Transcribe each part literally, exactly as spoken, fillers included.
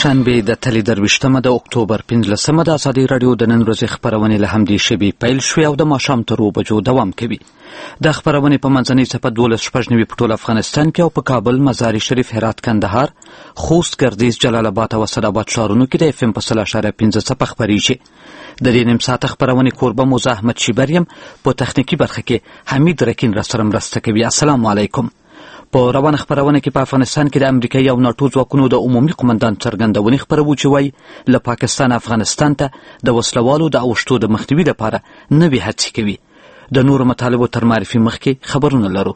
شنبه د تلې درویشتمه د اکتوبر پنځلسمه د ازادي راډیو د نن ورځې خپرونې له همدې شبي پیل شوې او د ماښام تر اوو بجو دوام کوي. د خپرونې په منځنۍ څپه دولس شپږ نوي په ټول افغانستان کې او په کابل، مزار شریف، هرات، کندهار، خوست، ګردیز، جلال آباد او اسداباد ښارونو کې د اف ام په سل اشاریه پنځه څپه خپرېږي. د دې نیم ساعته خپرونې کوربه موزه احمد شیبر یم، په تخنیکي برخه کې حمید رکین راسره مرسته کوي. السلام علیکم. په روانه خپرونه کې په افغانستان کې د امریکایي او ناټو ځواکونو د عمومي قمندان څرګندونې خپرو چې وایي له پاکستان افغانستان ته د وسلوالو د اوښتو د مخنیوي لپاره نوې هڅې کوي. د نورو مطالبو تر معرفي مخکې خبرونه لرو.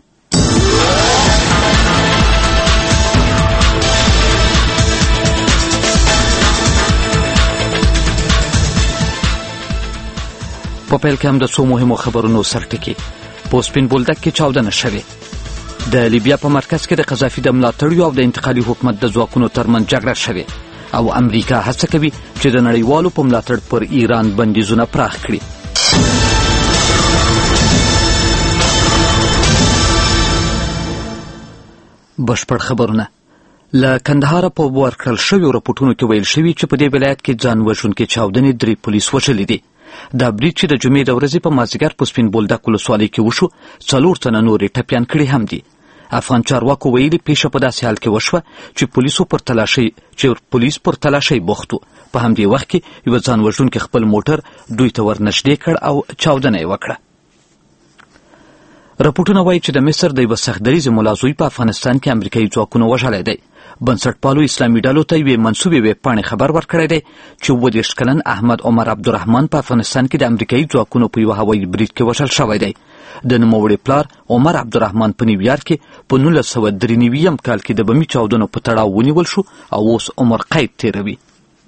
په پیل کې هم د څو مهمو خبرونو سرټکي. په سپین بولدک کې چاودنه شوې. د لیبیا په مرکز کې د قذافي د ملاتړیو او د انتقالي حکومت د ځواکونو ترمنځ جګړه شوې او امریکا هڅه کوي چې د نړیوالو په ملاتړ پر ایران بندیزونه پراخ کړي. بشپړ خبرونه. له کندهاره په ورکړل شویو راپورټونو کې ویل شوي چې په دې ولایت کې ځان وژونکي چاودنې درې پولیس وژلي دي. دا برید چې د جمعې د ورځې په مازدیګر په سپین بولدک ولسوالۍ کې وشو، څلور تنه نورې ټپیان کړي هم دي. افغان چارواکو ویلي پیښه په داسې حال کې وشوه چې پولیسو پر تلاشۍ چې پولیس پر تلاشۍ بوخت و. په همدې وخت کې یوه ځان وژونکي خپل موټر دوی ته ورنږدې کړ او چاودنه یې وکړه. راپورټونه وایي چې د مصر د یوه سختدریځې ملازوی په افغانستان کې امریکایي ځواکونو وژلی دی. بنسټپالو اسلامي ډلو ته یوې منسوبې ویبپاڼې خبر ورکړی دی چې اووه دېرش کلن احمد عمر عبدالرحمن په افغانستان کې د امریکایي ځواکونو په یوه هوایي برید کې وژل شوی دی. د نوموړي پلار عمر عبدالرحمن په نیویارک کې په نولس سوه درې نوي کال کې د بمي چاودنو په تړاو ونیول شو او اوس عمر قید تیروي.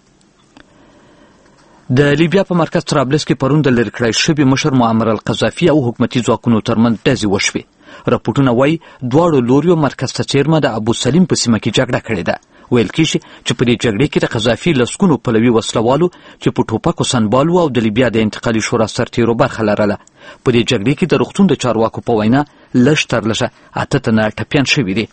د لیبیا په مرکز طرابلس کې پرون د لرې کړای شوي مشر معمر القذافي او حکومتي ځواکونو ترمنځ ډزې وشوې. راپورټونه وایي دواړو لوریو مرکز ته څیرمه د ابو سلیم په سیمه کې جګړه کړې ده. ویل کېږي چې په دې جګړې کې د قذافي لسګونو پلوي وسلوالو چې په ټوپکو سنبالو او د لیبیا د انتقالي شورا سرتیرو برخه لرله. په دې جګړې کې د روغتون د چارواکو په وینا لږ تر لږه اته تنه ټپیان شوي دي.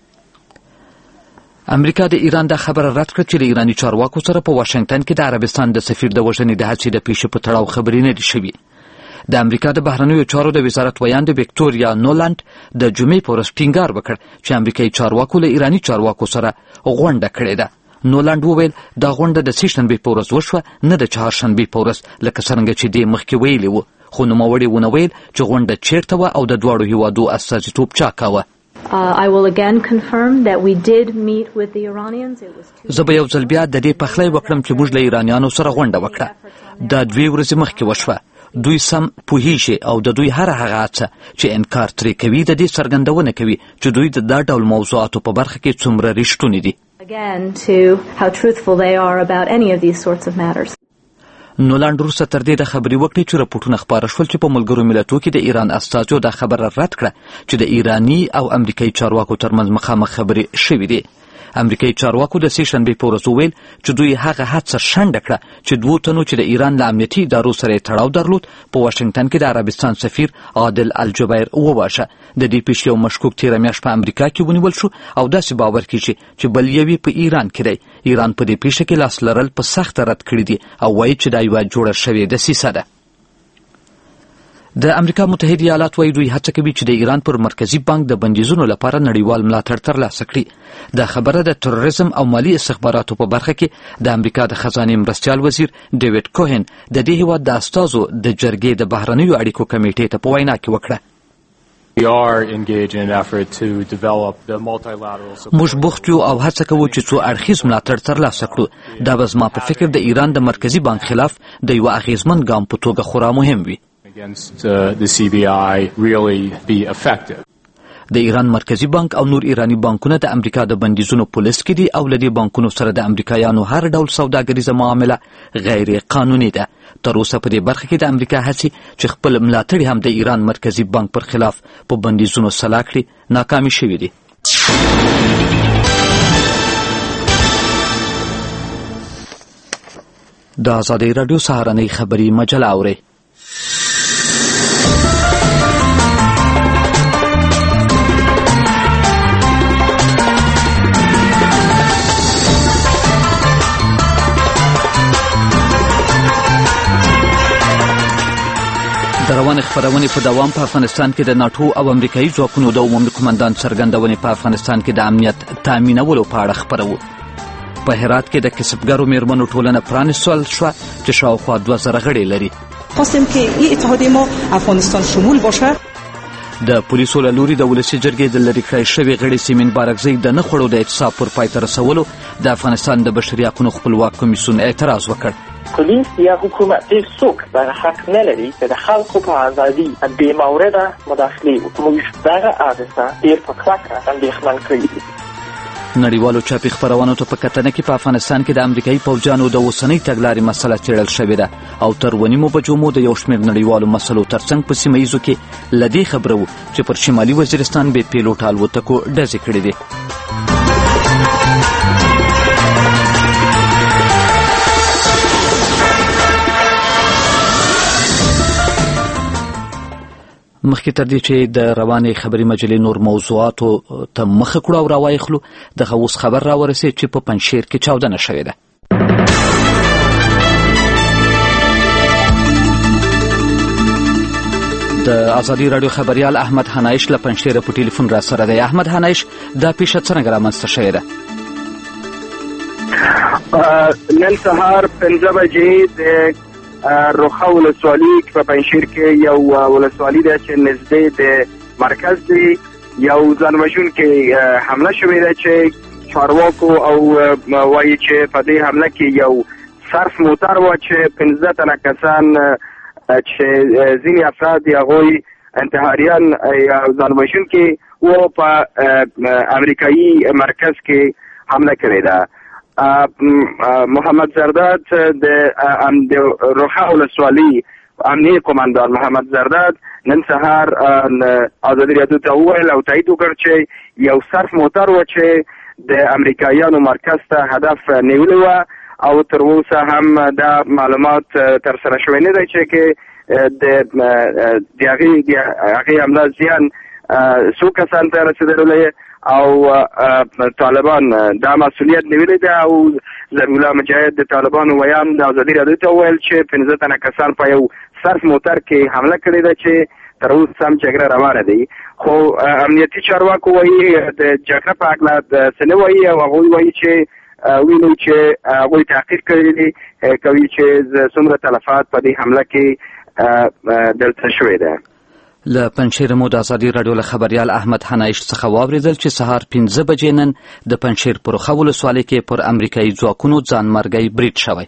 امریکا د ایران دا خبره رد کړه چې له ایراني چارواکو سره په واشنګټن کې د عربستان د سفیر د وژنې د هڅې د پیښې په تړاو خبرې نه دي شوي. د امریکا د بهرنیو چارو د وزارت ویاند ویکټوریا نولند د جمعې په ورځ ټینګار وکړ چې امریکایي چارواکو له ایراني چارواکو سره غونډه کړې ده. نولند وویل دا غونډه د سې شنبې په ورځ وشوه، نه د چهارشنبې په ورځ لکه څرنګه چې دې مخکې ویلي وو. خو نوموړي ونه ویل چې غونډه چیرته وه او د دواړو هیوادو استازیتوب چا کاوه. زه به یو ځل بیا د دې پخلی وکړم چې موږ له ایرانیانو سره غونډه وکړه. دا دوې ورځې مخکې وشوه. دوی سم پوهیږي او د دوی هر هغه هڅه چې انکار ترې کوي د دې څرګندونه کوي چې دوی د دا ډول موضوعاتو په برخه کې څومره رښتوني دي. نولند وروسته تر دې د خبرې وکړې چې راپورټونه خپاره شول چې په ملګرو ملتو کې د ایران استازو دا خبره رد کړه چې د ایراني او امریکایي چارواکو ترمنځ مخامخ خبرې شوې دي. امریکایي چارواکو د سې شنبې په ورځ وویل چې دوی هغه هڅه شنډه کړه چې دوو تنو چې د ایران له امنیتي ادارو سره یې تړاو درلود په واشنګټن کې د عربستان سفیر عادل الجبیر وواژه. د دې پیښې یو مشکوک تېره میاشت په امریکا کې ونیول شو او داسې باور کېږي چې بل یو په ایران کې دی. ایران په دې پیښه کې لاس لرل په سخته رد کړي دي او وایي چې دا یوه جوړه شوې دسیسه ده. د امریکا متحده ایالات وايي دوی هڅه کوي چې د ایران پر مرکزی بانک د بندیزونو لپاره نړیوال ملاتړ ترلاسه کړي. دا خبره د تروریزم او مالي استخباراتو په برخه کې د امریکا د خزانې مرستیال وزیر ډیوډ کوهن د دې هیواد د استازو د جرګې د بهرنیو اړیکو کمیټې ته په وینا کې وکړه. موږ بوخت یو او هڅه کوو چې څو اړخیز ملاتړ ترلاسه کړو. دا به زما په فکر د ایران د مرکزی بانک خلاف د یوه اغیزمن ګام په توګه خورا مهم وي. against uh, the C B I really be effective. د ایران مرکزی بانک او نور ایرانی بانکونه د امریکا د بندیزونو پولیس کې دي او له دې بانکونو سره د امریکایانو هر ډول سوداګریزه معامله غیر قانوني ده. تر اوسه په دې برخه کې د امریکا هڅې چې خپل ملاتړي هم د ایران مرکزی بانک پر خلاف په بندیزونو سلا کړي ناکامې شوي دي. د ازادۍ راډیو سهارنۍ خبري مجله اورئ. روانې خپرونې په دوام په افغانستان کې د ناټو او امریکایي ځواکونو د عمومي قمندان څرګندونې په افغانستان کې د امنیت تامینولو په اړه خپروو. په هرات کې د کسبګرو میرمنو ټولنه پرانیستل شوه چې شاوخوا دوه زره غړي لري. خواستیم که این اتحادیه ما افغانستان شمول باشد. د پولیسو له لوري د ولسي جرګې د لرې کړای شوي غړي سیمین بارکزی د نه خوړو د اعتصاب پر پای ته رسولو د افغانستان د بشري حقونو خپلواک کمیسیون اعتراض وکړ. پلیس یا حکومت هیڅ څوک بر حق نلري چې د خلکو په ازادي بې مورده مداخلې وکړي. موږ دغه حادثه ډېر په کلکه اندېښمن کړي دي. نړیوالو چاپي خپرونو ته په کتنه کې په افغانستان کې د امریکایي پوځیانو د اوسنۍ تګلارې مسله څېړل شوې ده او تر اوه نیمو بجو مو د یو شمېر نړیوالو مسلو ترڅنګ په سیمه ییزو کې له دې خبره وو چې پر شمالي وزیرستان بې پیلوټه الوتکو ډزې کړې دي. مخکې تر دې چې د روانې خبري مجلې نور موضوعاتو ته مخه کړو او راوایخلو دغه اوس خبر راورسېد چې په پنجشیر کې چاودنه شوې ده. د ازادي راډیو خبریال احمد حنایش له پنجشیره په ټلیفون را سره دی. احمد حنایش، دا پیښه څرنګه رامنځته شوې ده؟ نن سهار پنځه بجې د روخه ولسوالي په پنجشیر کې یو ولسوالي ده چې نږدې د مرکز دی یو ځانوژونکې حمله شوې ده چې چارواکو او وایي چې په دې حمله کې یو صرف موټر و چې پنځه تنه کسان چې ځینې افراد د هغوی انتحاریان یا ځانوژونکي و په امریکایي مرکز کې حمله کړې ده. محمد زرداد د روخه ولسوالي امنیه قمندان محمد زرداد نن سهار ازادي راډیو ته وویل او تایید وکړ چې یو صرف موټر و چې د امریکایانو مرکز ته هدف نیولی و او تر اوسه هم دا معلومات تر سره شوی نه دی چې کې د هغې حمله زیان څو کسان ته رسېدلی او طالبان دا مسؤلیت نیولې ده او ذبیح الله مجاهد د طالبانو ویان د ازادي راډیو ته وویل چې پنځه تنه کسان په یو صرف موټر کې حمله کړې ده چې تر اوسه هم جګړه روانه دی. خو امنیتي چارواکو وایي د جګړه په هکله څه نه وایي او هغوی وایي چې ویني چې هغوی تحقیق کړی دی کوي چې څومره تلفات په دې حمله کې دلته شوې ده. له پنجشیر مو د ازادي راډیو له خبریال احمد حنایش څخه واورېدل چې سهار پنځه بجې نن د پنجشیر په روخه ولسوالۍ کې پر امریکایي ځواکونو ځانمرګی برید شوی.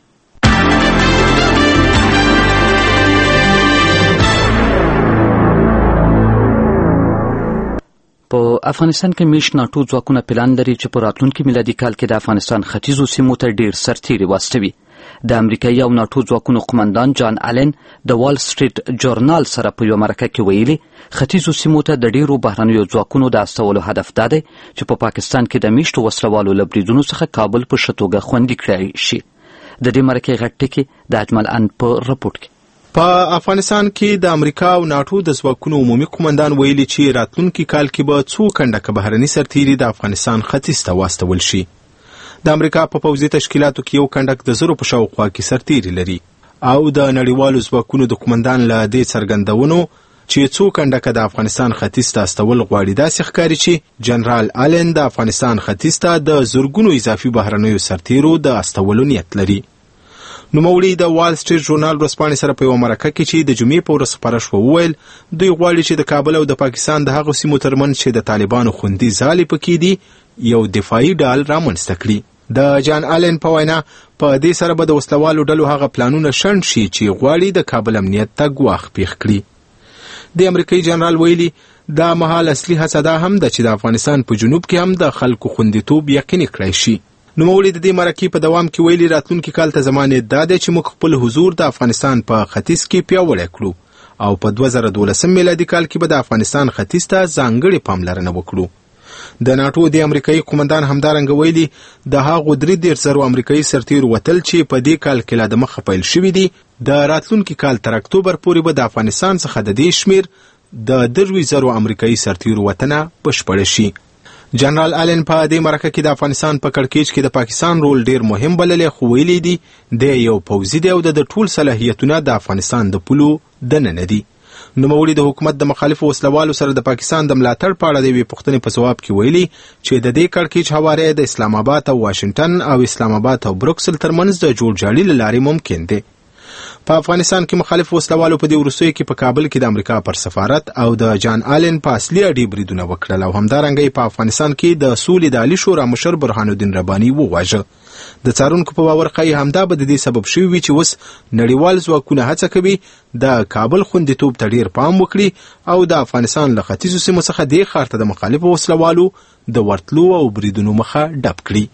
په افغانستان کې میش ناټو ځواکونه پلان لري چې په راتلونکي میلادي کال کې د افغانستان ختیځو سیمو ته ډېر سرتیري واستوي. د امریکایي او ناټو ځواکونو قمندان جان آلن د وال سټریټ جورنال سره په یوه مرکه کې ویلي ختیځو سیمو ته د ډېرو بهرنیو ځواکونو د استولو هدف دا دی چې په پاکستان کې د میشتو وسلوالو له بریدونو څخه کابل په ښه توګه خوندي کړی شي. د دې مرکې غټ ټکی د اجمل ان په رپورټ کې. په افغانستان کې د امریکا او ناټو د ځواکونو عمومي قمندان ویلي چې راتلونکي کال کې به څو کنډکه بهرني سرتیري د افغانستان ختیځ ته واستول شي. د امریکا په پوځي تشکیلاتو کې یو کنډک د زرو په شاوخوا کې سرتیري لري او د نړیوالو ځواکونو د قمندان له دې څرګندونو چې څو کنډکه د افغانستان ختیځ ته استول غواړي داسې ښکاري چې جنرال آلن د افغانستان ختیځ ته د زرګونو اضافي بهرنیو سرتیرو د استولو نیت لري. نوموړي د وال سټریټ ژورنال ورځپاڼې سره په یوه مرکه کې چې د جمعې په ورځ خپره شوه وویل دوی غواړي چې د کابل او د پاکستان د هغو سیمو ترمنځ چې د طالبانو خوندي ځالې پکې دي یو دفاعي ډال رامنځته کړي. د جان آلن په وینا په دې سره به د وسلوالو ډلو هغه پلانونه شنډ شي چې غواړي د کابل امنیت ته ګواښ پیښ کړي. د امریکایي جنرال ویلي دا مهال اصلي هڅه دا هم ده چې د افغانستان په جنوب کې هم د خلکو خوندیتوب یقیني کړی شي. نوموړي د دې مرکې په دوام کې ویلي راتلونکي کال ته زمانې دا دی چې موږ خپل حضور د افغانستان په ختیځ کې پیاوړی کړو او په دوه زره دولسم میلادي کال کې به د افغانستان ختیځ ته ځانګړې پاملرنه وکړو. د ناټو د امریکایي قمندان همدارنګه ویلي د هغو درې دېرش زرو امریکایي سرتیرو وتل چې په دې کال کې لا د مخه پیل شوي دي د راتلونکي کال تر اکتوبر پورې به د افغانستان څخه د دې شمېر د درویشت زرو امریکایي سرتیرو وتنه بشپړه شي. جنرال آلن په دې مرکه کې د افغانستان په کړکېچ کې د پاکستان رول ډیر مهم بللی خو ویلي دي د یو پوځي دی او د ټول صلاحیتونه د افغانستان د پولو دننه دي. نوموړي د حکومت د مخالفو وسلوالو سره د پاکستان د ملاتړ په اړه د یوې پوښتنې په ځواب کې ویلي چې د دې کړکېچ هواری د اسلام آباد او واشنگټن او اسلام آباد او بروکسل ترمنځ د جوړجاړي له لارې ممکن دی. په افغانستان کې مخالف وسلوالو په دې وروستیو کې په کابل کې د امریکا پر سفارت او د جان آلن په اصلي اډې بریدونه وکړل او همدارنګه په افغانستان کې د سولې د عالي شورا مشر برهان الدین رباني وواژه. د څارونکو په باور ښایي همدا به د دې سبب شوی وي چې اوس نړیوال ځواکونه هڅه کوي د کابل خوندیتوب ته ډیر پام وکړي او د افغانستان له ختیځو سیمو څخه دې ښار ته د مخالفو وسلوالو د ورتلو او بریدونو مخه ډپ کړي.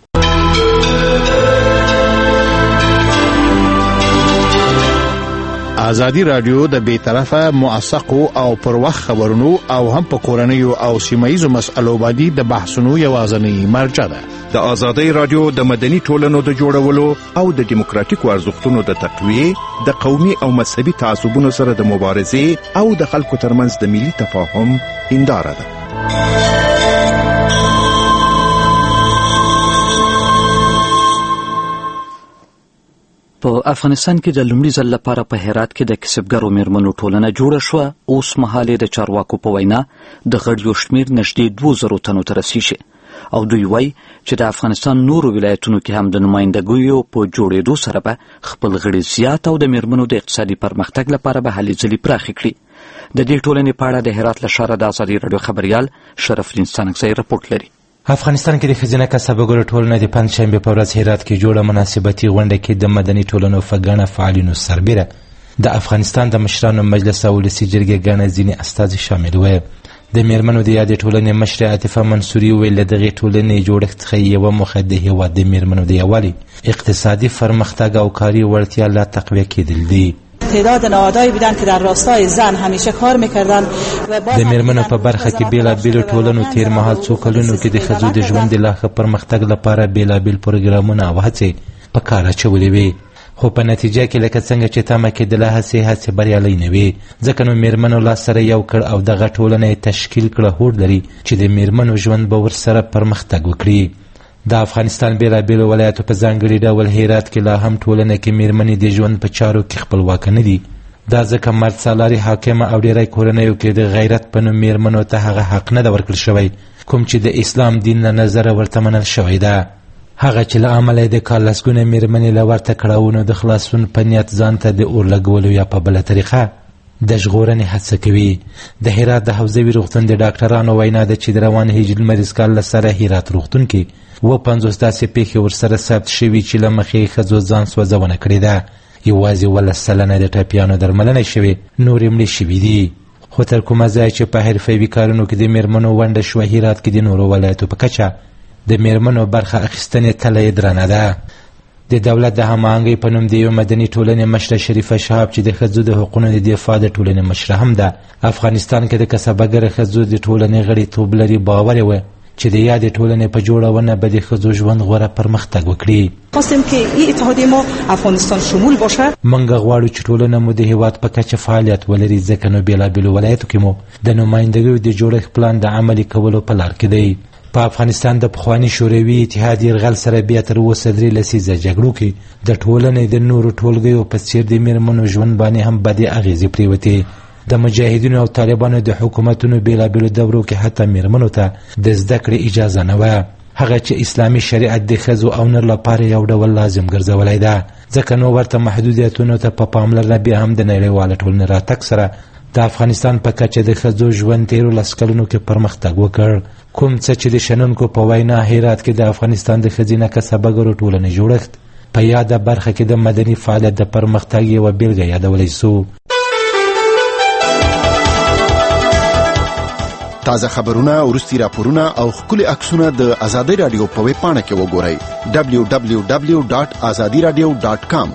ازادي رادیو د بیطرفه موثقو او پر وخت خبرونو او هم په کورنیو او سیمایي مسألو باندې د بحثونو یوازنی مرجع ده. د ازادي رادیو د مدني ټولنو د جوړولو او د دیموکراتیکو ارزښتونو د تقویه د قومي او مذهبي تعصبونو سره د مبارزې او د خلکو ترمنځ د ملي تفاهم هنداره ده. په افغانستان کې د لومړي ځل لپاره په هرات کې د کسبګرو میرمنو ټولنه جوړه شوه. اوس مهال د چارواکو په وینا د غړیو شمیر نږدې دوه زرو تنو ته رسیږي او دوی وایي چې د افغانستان نورو ولایتونو کې هم د نمایندګیو په جوړېدو سره به خپل غړي زیات او د میرمنو د اقتصادي پرمختګ لپاره به هلې ځلې پراخې کړي. د دې ټولنې په اړه د هرات له ښاره د ازادي راډیو خبریال شرفالدین ستانکزی رپورټ لري. افغانستان کې د ښځینه کسبګرو ټولنه د پنجشنبې په ورځ هرات کې جوړه مناسبتي غونډه کې د مدني ټولنو په ګڼه فعالینو سربیره د افغانستان د مشرانو مجلس او ولسي جرګې ګڼه ځینې استازي شامل وو. د میرمنو د یادې ټولنې مشرې عاطفه منصوري وویل د دغې ټولنې جوړښت څخه یوه موخه د هېواد د میرمنو د یووالي، اقتصادي پرمختګ او کاري وړتیا لا تقویه کېدل دي. تعداد نهادهایی بودند که در راستای زن همیشه کار میکردند و د میرمنو په برخه کې بیلابیلو ټولنو تیر مهال څو کلونو کې د ښځو د ژوند د لا ښه پرمختګ لپاره بیلابیل پروګرامونه او هڅې په کار اچولې وې، خو په نتیجه کې لکه څنګه چې تمه کېدله هڅې هڅې بریالۍ نه وې. ځکه نو میرمنو لاس سره یو کړ او دغه ټولنه یې تشکیل کړه هوډ لري چې د میرمنو ژوند به ورسره پرمختګ وکړي. د افغانستان بیلابیلو ولایتو په ځانګړي ډول هرات کې لا هم ټولنه کې میرمنې د ژوند په چارو کې خپلواکه نه دي. دا ځکه مرد سالاري حاکمه او ډیری کورنیو کې د غیرت په نوم میرمنو ته هغه حق نه ده ورکړل شوی کوم چې د اسلام دین له نظره ورته منل شوی ده. هغه چې له امله د کال لسګونه میرمنې له ورته کړاوونو د خلاصون په نیت ځان ته د اور لګولو یا په بله طریقه د ژغورنې هڅه کوي. د هرات د حوزوي روغتون د ډاکټرانو وینا ده چې د روان هجري لمریز کال له سره هرات روغتون کې و پنځوس داسې پیښې ورسره ثبت شوي چې له مخې ښځو ځان سوځونه کړې ده. یوازې ولس سلنه د ټپیانو درملنه شوې، نورې مړې شوي دي. خو تر کومه ځای چې په حرفوي کارونو کې د میرمنو ونډه شوه، هرات کې د نورو ولایتو په کچه د میرمنو برخه اخیستنې تله یې درنه ده. د دولت د هماهنګۍ په نوم د یو مدني ټولنې مشره شریفه شهاب چې د ښځو د حقونو د دفاع د ټولنې مشره هم ده، افغانستان کې د کسبګرو ښځو د ټولنې غړیتوب لري، باور یې و چې د یادې ټولنې په جوړونه به د ښځو ژوند غوره پرمختګ وکړي. خواستیم که این اتحادیه ما افغانستان شمول باشه. موږ غواړو چې ټولنه مو د هېواد په کچه فعالیت ولري، ځکه نو بیلابیلو ولایتو کې مو د نمایندګیو د جوړښت پلان د عملي کولو په لار کې دی. په افغانستان د پخواني شوروي اتحاد یرغل سره بیا تر اوسه درې لسیزه جګړو کې د ټولنې د نورو ټولګیو په څېر د میرمنو ژوند باندې هم بدې اغېزې پرېوتې. د مجاهدینو او طالبانو د حکومتونو بیلابیلو دورو کې حتی میرمنو ته د زده کړې اجازه نه وه، هغه چې اسلامي شریعت د ښځو او نر لپاره یو ډول لازم ګرځولی ده. ځکه نو ورته محدودیتونو ته په پاملرنه بیا هم د نړیواله ټولنې راتګ سره د افغانستان په کچه د ښځو ژوند تیرو لس کلونو کې پرمختګ وکړ. کوم څه چې د شنونکو په وینا هرات کې د افغانستان د ښځینه کسبګرو ټولنې جوړښت په یاده برخه کې د مدني فعالیت د پرمختګ یوه بیلګه یادولی سو. تازه خبرونه، وروستي راپورونه او ښکلي عکسونه د ازادي راډیو په ویب پاڼه کې وګورئ دبلیو دبلیو دبلیو ډاټ ازادي راډیو ډاټ کام.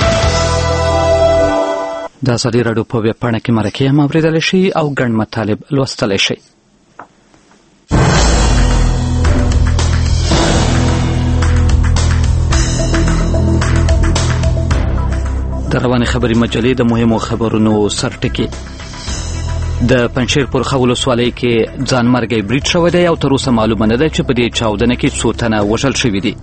د ازادي راډیو په ویب پاڼه کې مرکې هم اورېدلی شئ او ګڼ مطالب لوستلی شئ. د روانې خبري مجلې د مهمو خبرونو سرټکي. د پنجشیر پر خو ولسوالۍ کې ځانمرګی برید شوی دی او تر اوسه معلومه نه ده چې په دې چاودنه کې څو تنه وژل شوي دي.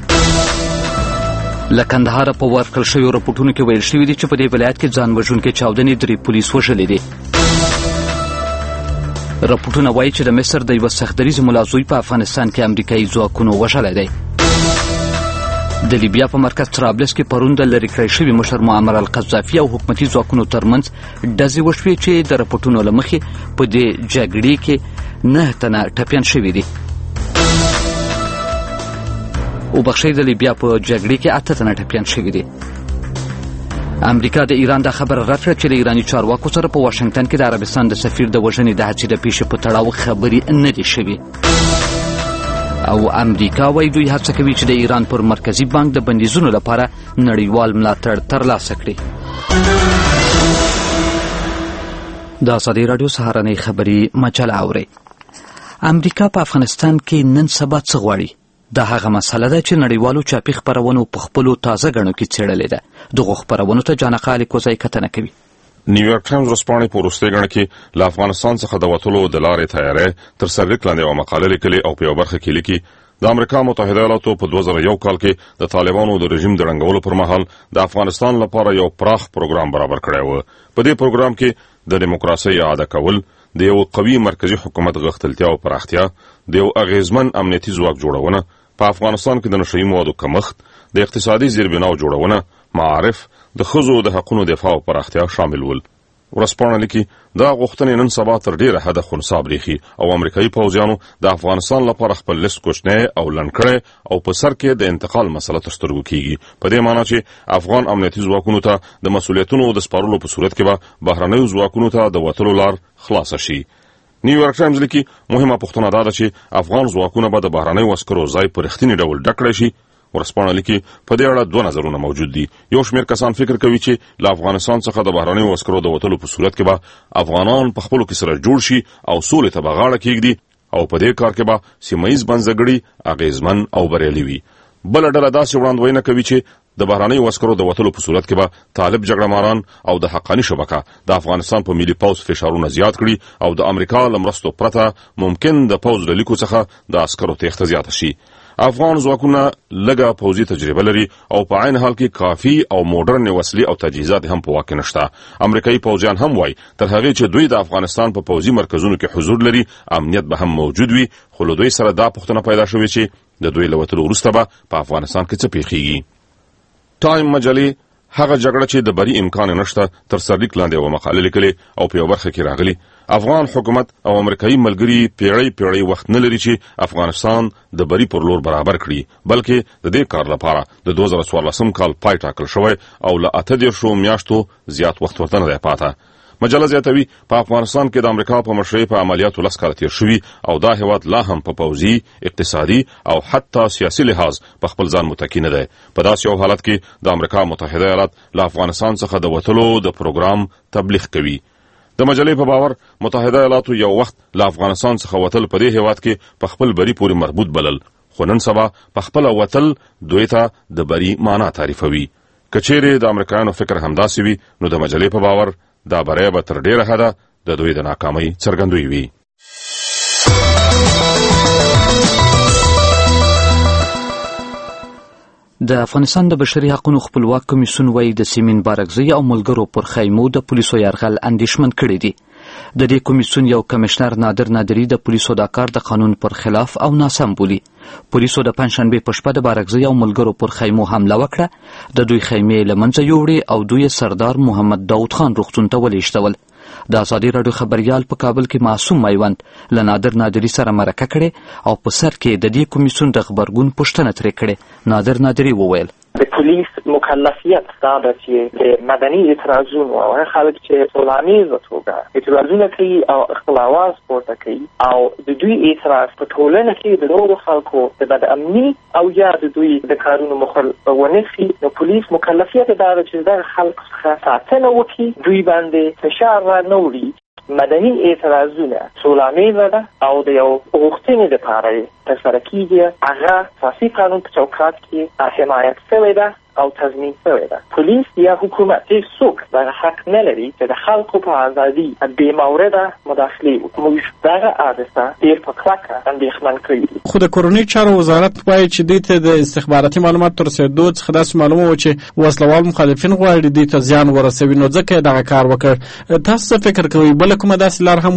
له کندهاره په ورکړل شویو رپورټونو کې ویل شوي دي چې په دې ولایت کې ځان وژونکې چاودنې درې پولیس وژلي دي. راپورټونه وایي چې د مصر د یوه سختدریز ملازوی په افغانستان کې امریکایي ځواکونو وژلی دی. د لیبیا په مرکز طرابلس کې پرون د لرې کړی شوي مشر معمر القذافي او حکومتي ځواکونو ترمنځ ډزې وشوې چې د راپورټونو له مخې په دې جګړې کې نه تنه ټپیان شوي دي. وبخښئ، د لیبیا په جګړې کې اته تنه ټپیان شوي دي. امریکا د ایران دا خبره رد کړه چې د ایراني چارواکو سره په واشنګټن کې د عربستان د سفیر د وژنې د هڅې د پیښې په تړاو خبرې نه دي شوي. او امریکا وایي دوی هڅه کوي چې د ایران پر مرکزي بانک د بندیزونو لپاره نړیوال ملاتړ ترلاسه کړي. د ازادي راډیو سهارنۍ خبري مجله اورئ. امریکا په افغانستان کې نن سبا څه غواړي؟ دا هغه مسله ده چې نړیوالو چاپي خپرونو په خپلو تازه ګڼو کې څېړلې ده. دغو خپرونو ته جانقه الیکوزی کتنه کوي. نیویارک ټایمز ورځپاڼې په وروستۍ ګڼه کې له افغانستان څخه د وتلو د لارې تیاری تر سرلیک لاندې یوه مقاله لیکلې او په یوه برخه کې لیکي د امریکا متحده ایالاتو په دوه زره یو کال کې د طالبانو د رژیم د ړنګولو پر مهال د افغانستان لپاره یو پراخ پروګرام برابر کړی و. په دې پروګرام کې د دیموکراسۍ اعاده کول، د یو قوي مرکزی حکومت غښتلتیا او پراختیا، د یو اغیزمن امنیتي ځواک جوړونه، په افغانستان کې د نشهیي موادو کمښت، د اقتصادي زیربناو جوړونه، معارف، د ښځو د حقونو دفاع او پراختیا شامل ول. ورځپاڼه لیکي دا غوښتنې نن سبا تر ډیره حده خنثی برېښي او امریکایي پوځیانو د افغانستان لپاره خپل لیست کوچنی او لنډ کړی او په سر کې د انتقال مسله تر سترګو کیږي، په دې معنی چې افغان امنیتي ځواکونو ته د مسؤلیتونو د سپارلو په صورت کې به بهرنیو ځواکونو ته د وتلو لار خلاصه شي. نیویارک ټایمز لیکي مهمه پوښتنه دا ده چې افغان ځواکونه به د بهرنیو عسکرو ځای په رښتیني ډول ډک کړی شي. ورځپاڼه لیکي په دې اړه دوه نظرونه موجود دي. یو شمېر کسان فکر کوي چې له افغانستان څخه د بهرنیو عسکرو د وتلو په صورت کې به افغانان په خپلو کې سره جوړ شي او سولې ته به غاړه کېږدي او په دې کار کې به سیمه ییز بنسټګړي اغیزمن او بریالي وي. بله ډله داسې وړاندوینه کوي چې د بهرنیو عسکرو د وتلو په صورت کې به طالب جګړه ماران او د حقاني شبکه د افغانستان په ملي پوځ فشارونه زیات کړي او د امریکا له مرستو پرته ممکن د پوځ له لیکو څخه د عسکرو تېښته زیاته شي. افغان ځواکونه لږه پوځي تجربه لري او په عین حال کې کافي او موډرن وسلې او تجهیزات هم په واک کې نشته. امریکایي پوځیان هم وایي تر هغې چې دوی د افغانستان په پوځي مرکزونو کې حضور لري امنیت به هم موجود وي، خو له دوی سره دا پوښتنه پیدا شوې چې د دوی له وتلو وروسته به په افغانستان کې څه پیښیږي. ټایم مجلې هغه جګړه چې د بري امکان نشته تر سرلیک لاندې یوه مقاله لیکلې او په یوه برخه کې راغلي افغان حکومت او امریکایي ملګري پیړۍ پیړۍ وخت نه لري چې افغانستان د بري پر لور برابر کړي، بلکې د دې کار لپاره د دوه زره څوارلسم کال پای ټاکل شوی او له اته دېرشو میاشتو زیات وخت ورته نه دی پاته. مجله زیاتوي په افغانستان کې د امریکا په مشرۍ په عملیاتو لس کاله تېر شوي او دا هېواد لا هم په پوځي، اقتصادي او حتی سیاسي لحاظ په خپل ځان متکي نه دی. په داسې یو حالت کې د امریکا متحده ایالات له افغانستان څخه د وتلو د پروګرام تبلیغ کوي. د مجلې په باور متحده ایالاتو یو وخت له افغانستان څخه وتل په دې هېواد کې په خپل بري پورې مربوط بلل، خو نن سبا په خپله وتل دوی ته د بري معنا تعریفوي. که چیرې د امریکایانو فکر همداسې وي نو د مجلې په باور دا بری به تر ډیره حده د دوی د ناکامۍ څرګندوی وي. د افغانستان د بشري حقوقو خپلواک کمیسیون وایي د سیمین بارکزی او ملګرو پر خیمو د پولیسو یرغل اندېښمن کړي دي. د دې کمیسیون یو کمشنر نادر نادري د پولیسو دا کار د قانون پر خلاف او ناسم بولي. پولیسو د پنجشنبې په شپه د بارکزی او ملګرو پر خیمو حمله وکړه، د دوی خیمې له منځه یوړې او دوی سردار محمد داود خان روغتون ته ولېږدول. د ازادي راډیو خبریال په کابل کې معصوم میوند له نادر نادري سره مرکه کړې او په سر کې د دې کمیسیون د غبرګون پوښتنه ترې کړې. نادر نادري وویل د پولیس مکلفیت دا ده چې د مدني اعتراضونو او هغه خلک چې سوله‌آمیزه توګه اعتراضونه کوي او خپل اواز پورته کوي او د دوی اعتراض په ټولنه کې د نورو خلکو د بدامني او یا د دوی د کارونو مخالفت ونیسي، نو پولیس مکلفیت دا ده چې دغه خلکو څخه ساتنه وکړي، دوی باندې فشار را نه وړي. مدني اعتراضونه سوله‌آمیزه ده او د یو غوښتنې دپاره ترسره کېږي، هغه اساسي قانون په چوکاټ کې حمایت شوې ده او تضمین شوې ده. پولیس یا حکومت هیڅ څوک دغه حق نه لري چې د خلکو په ازادي بې مورده مداخلې وکړي. موږ دغه حادثه ډېر په کلکه اندېښمن کړي دي. خو د کورنۍ چارو وزارت وایي چې دوی ته د استخباراتي معلوماتو تر رسېدو څخه داسې معلومه وه چې وسلوال مخالفین غواړي دوی ته زیان ورسوي، نو ځکه یې دغه کار وکړ. تاسو څه فکر کوئ؟ بله کومه داسې لار هم وه؟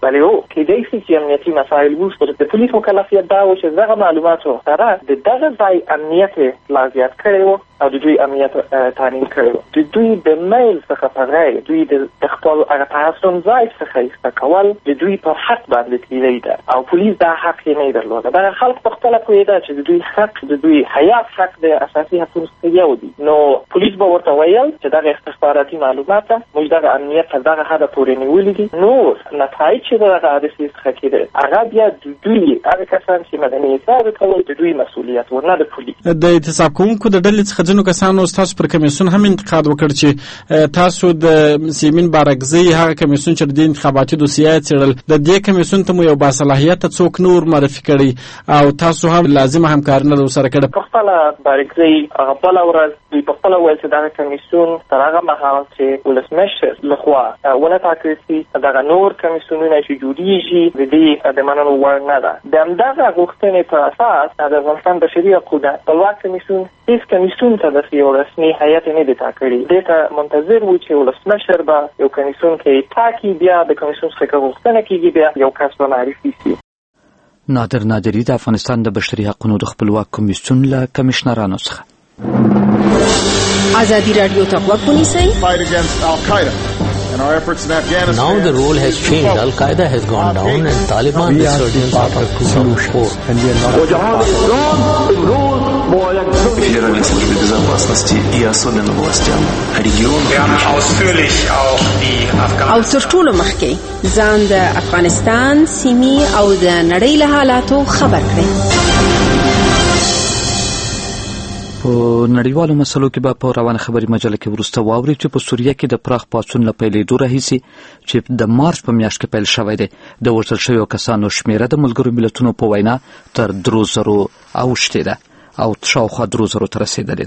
بلې هو کېدای شي چې امنیتي مسایل وشته د پولیس مکلفیت دا و چې دغه معلوماتو سره د دغه ځای امنیت لا زیات کړی و او د دوی امنیت تامین کړی و. د دوی د میل څخه په غیر دوی د خپل هغه تعصب ځای څخه ایسته کول د دوی په حق باندې تیری ده او پولیس دا حق یې نه درلوده. دا خلک په خپله پوهېده چې د دوی حق د دوی حیات حق د اساسي حقونو څخه یو دي. نو پولیس به ورته ویل چې دغه استخباراتي معلومات موږ دغه امنیت تر دغه حده پورې نیولي دي. نور نتایج چې دغه حادثې څخه کېدل هغه بیا د دوی هغه کسان چې مدني اعتراض کول د دوی مسؤلیت و نه د پولیس. د اعتصاب کوونکو د ډلې څخه ځینو کسانو ستاسو پر کمیسیون هم انتقاد وکړ چې تاسو د سیمین بارکزی هغه کمیسیون چې د انتخاباتي دوسیه څېړل د دې کمیسیون ته مو یو باصلاحیته څوک نور معرفي کړی او تاسو هم لازمه همکاري نه سره کړې. په خپله بارکزی هغه بله ورځ دوی په خپله ویل چې دغه کمیسیون تر هغه مهال چې ولسمشر لخوا ونه ټاکل شي دغه نور کمیسیونونه چې جوړیږي د دې د منلو وړ نه ده. د همدغه غوښتنې په اساس د افغانستان بشري حقوقو خپلواک کمیسیون هیڅ کمیسیون ته داسې یو رسمي هیئت نه دی ټاکلی. دې ته منتظر و چې ولسمشر به یو کمیسیون کې ټاکي بیا د کمیسیون څخه غوښتنه کیږي بیا یو کس به معرفي شي. نادر نادري د افغانستان د بشري حقوقو د خپلواک کمیسیون له کمشنرانو څخه. ازادي رادیو ته غوږ ونیسئ. Now the role has changed. Al-Qaeda has gone down and Taliban resurgence after two thousand four. Федеральной службе безопасности и особенно властям регионов. او تر ټولو مخکې ځان د افغانستان سیمې او د نړۍ له حالاتو خبر کړئ. په نړیوالو مسلو کې به په روانه خبري مجله کې وروسته واوري چې په سوریه کې د پراخ پاڅون له پیلېدو راهیسې چې د مارچ په میاشت کې پیل شوی دی د وژل شویو کسانو شمیره د ملګرو ملتونو په وینا تر درو زرو اوښتې ده او شاوخوا درو زرو ته رسېدلې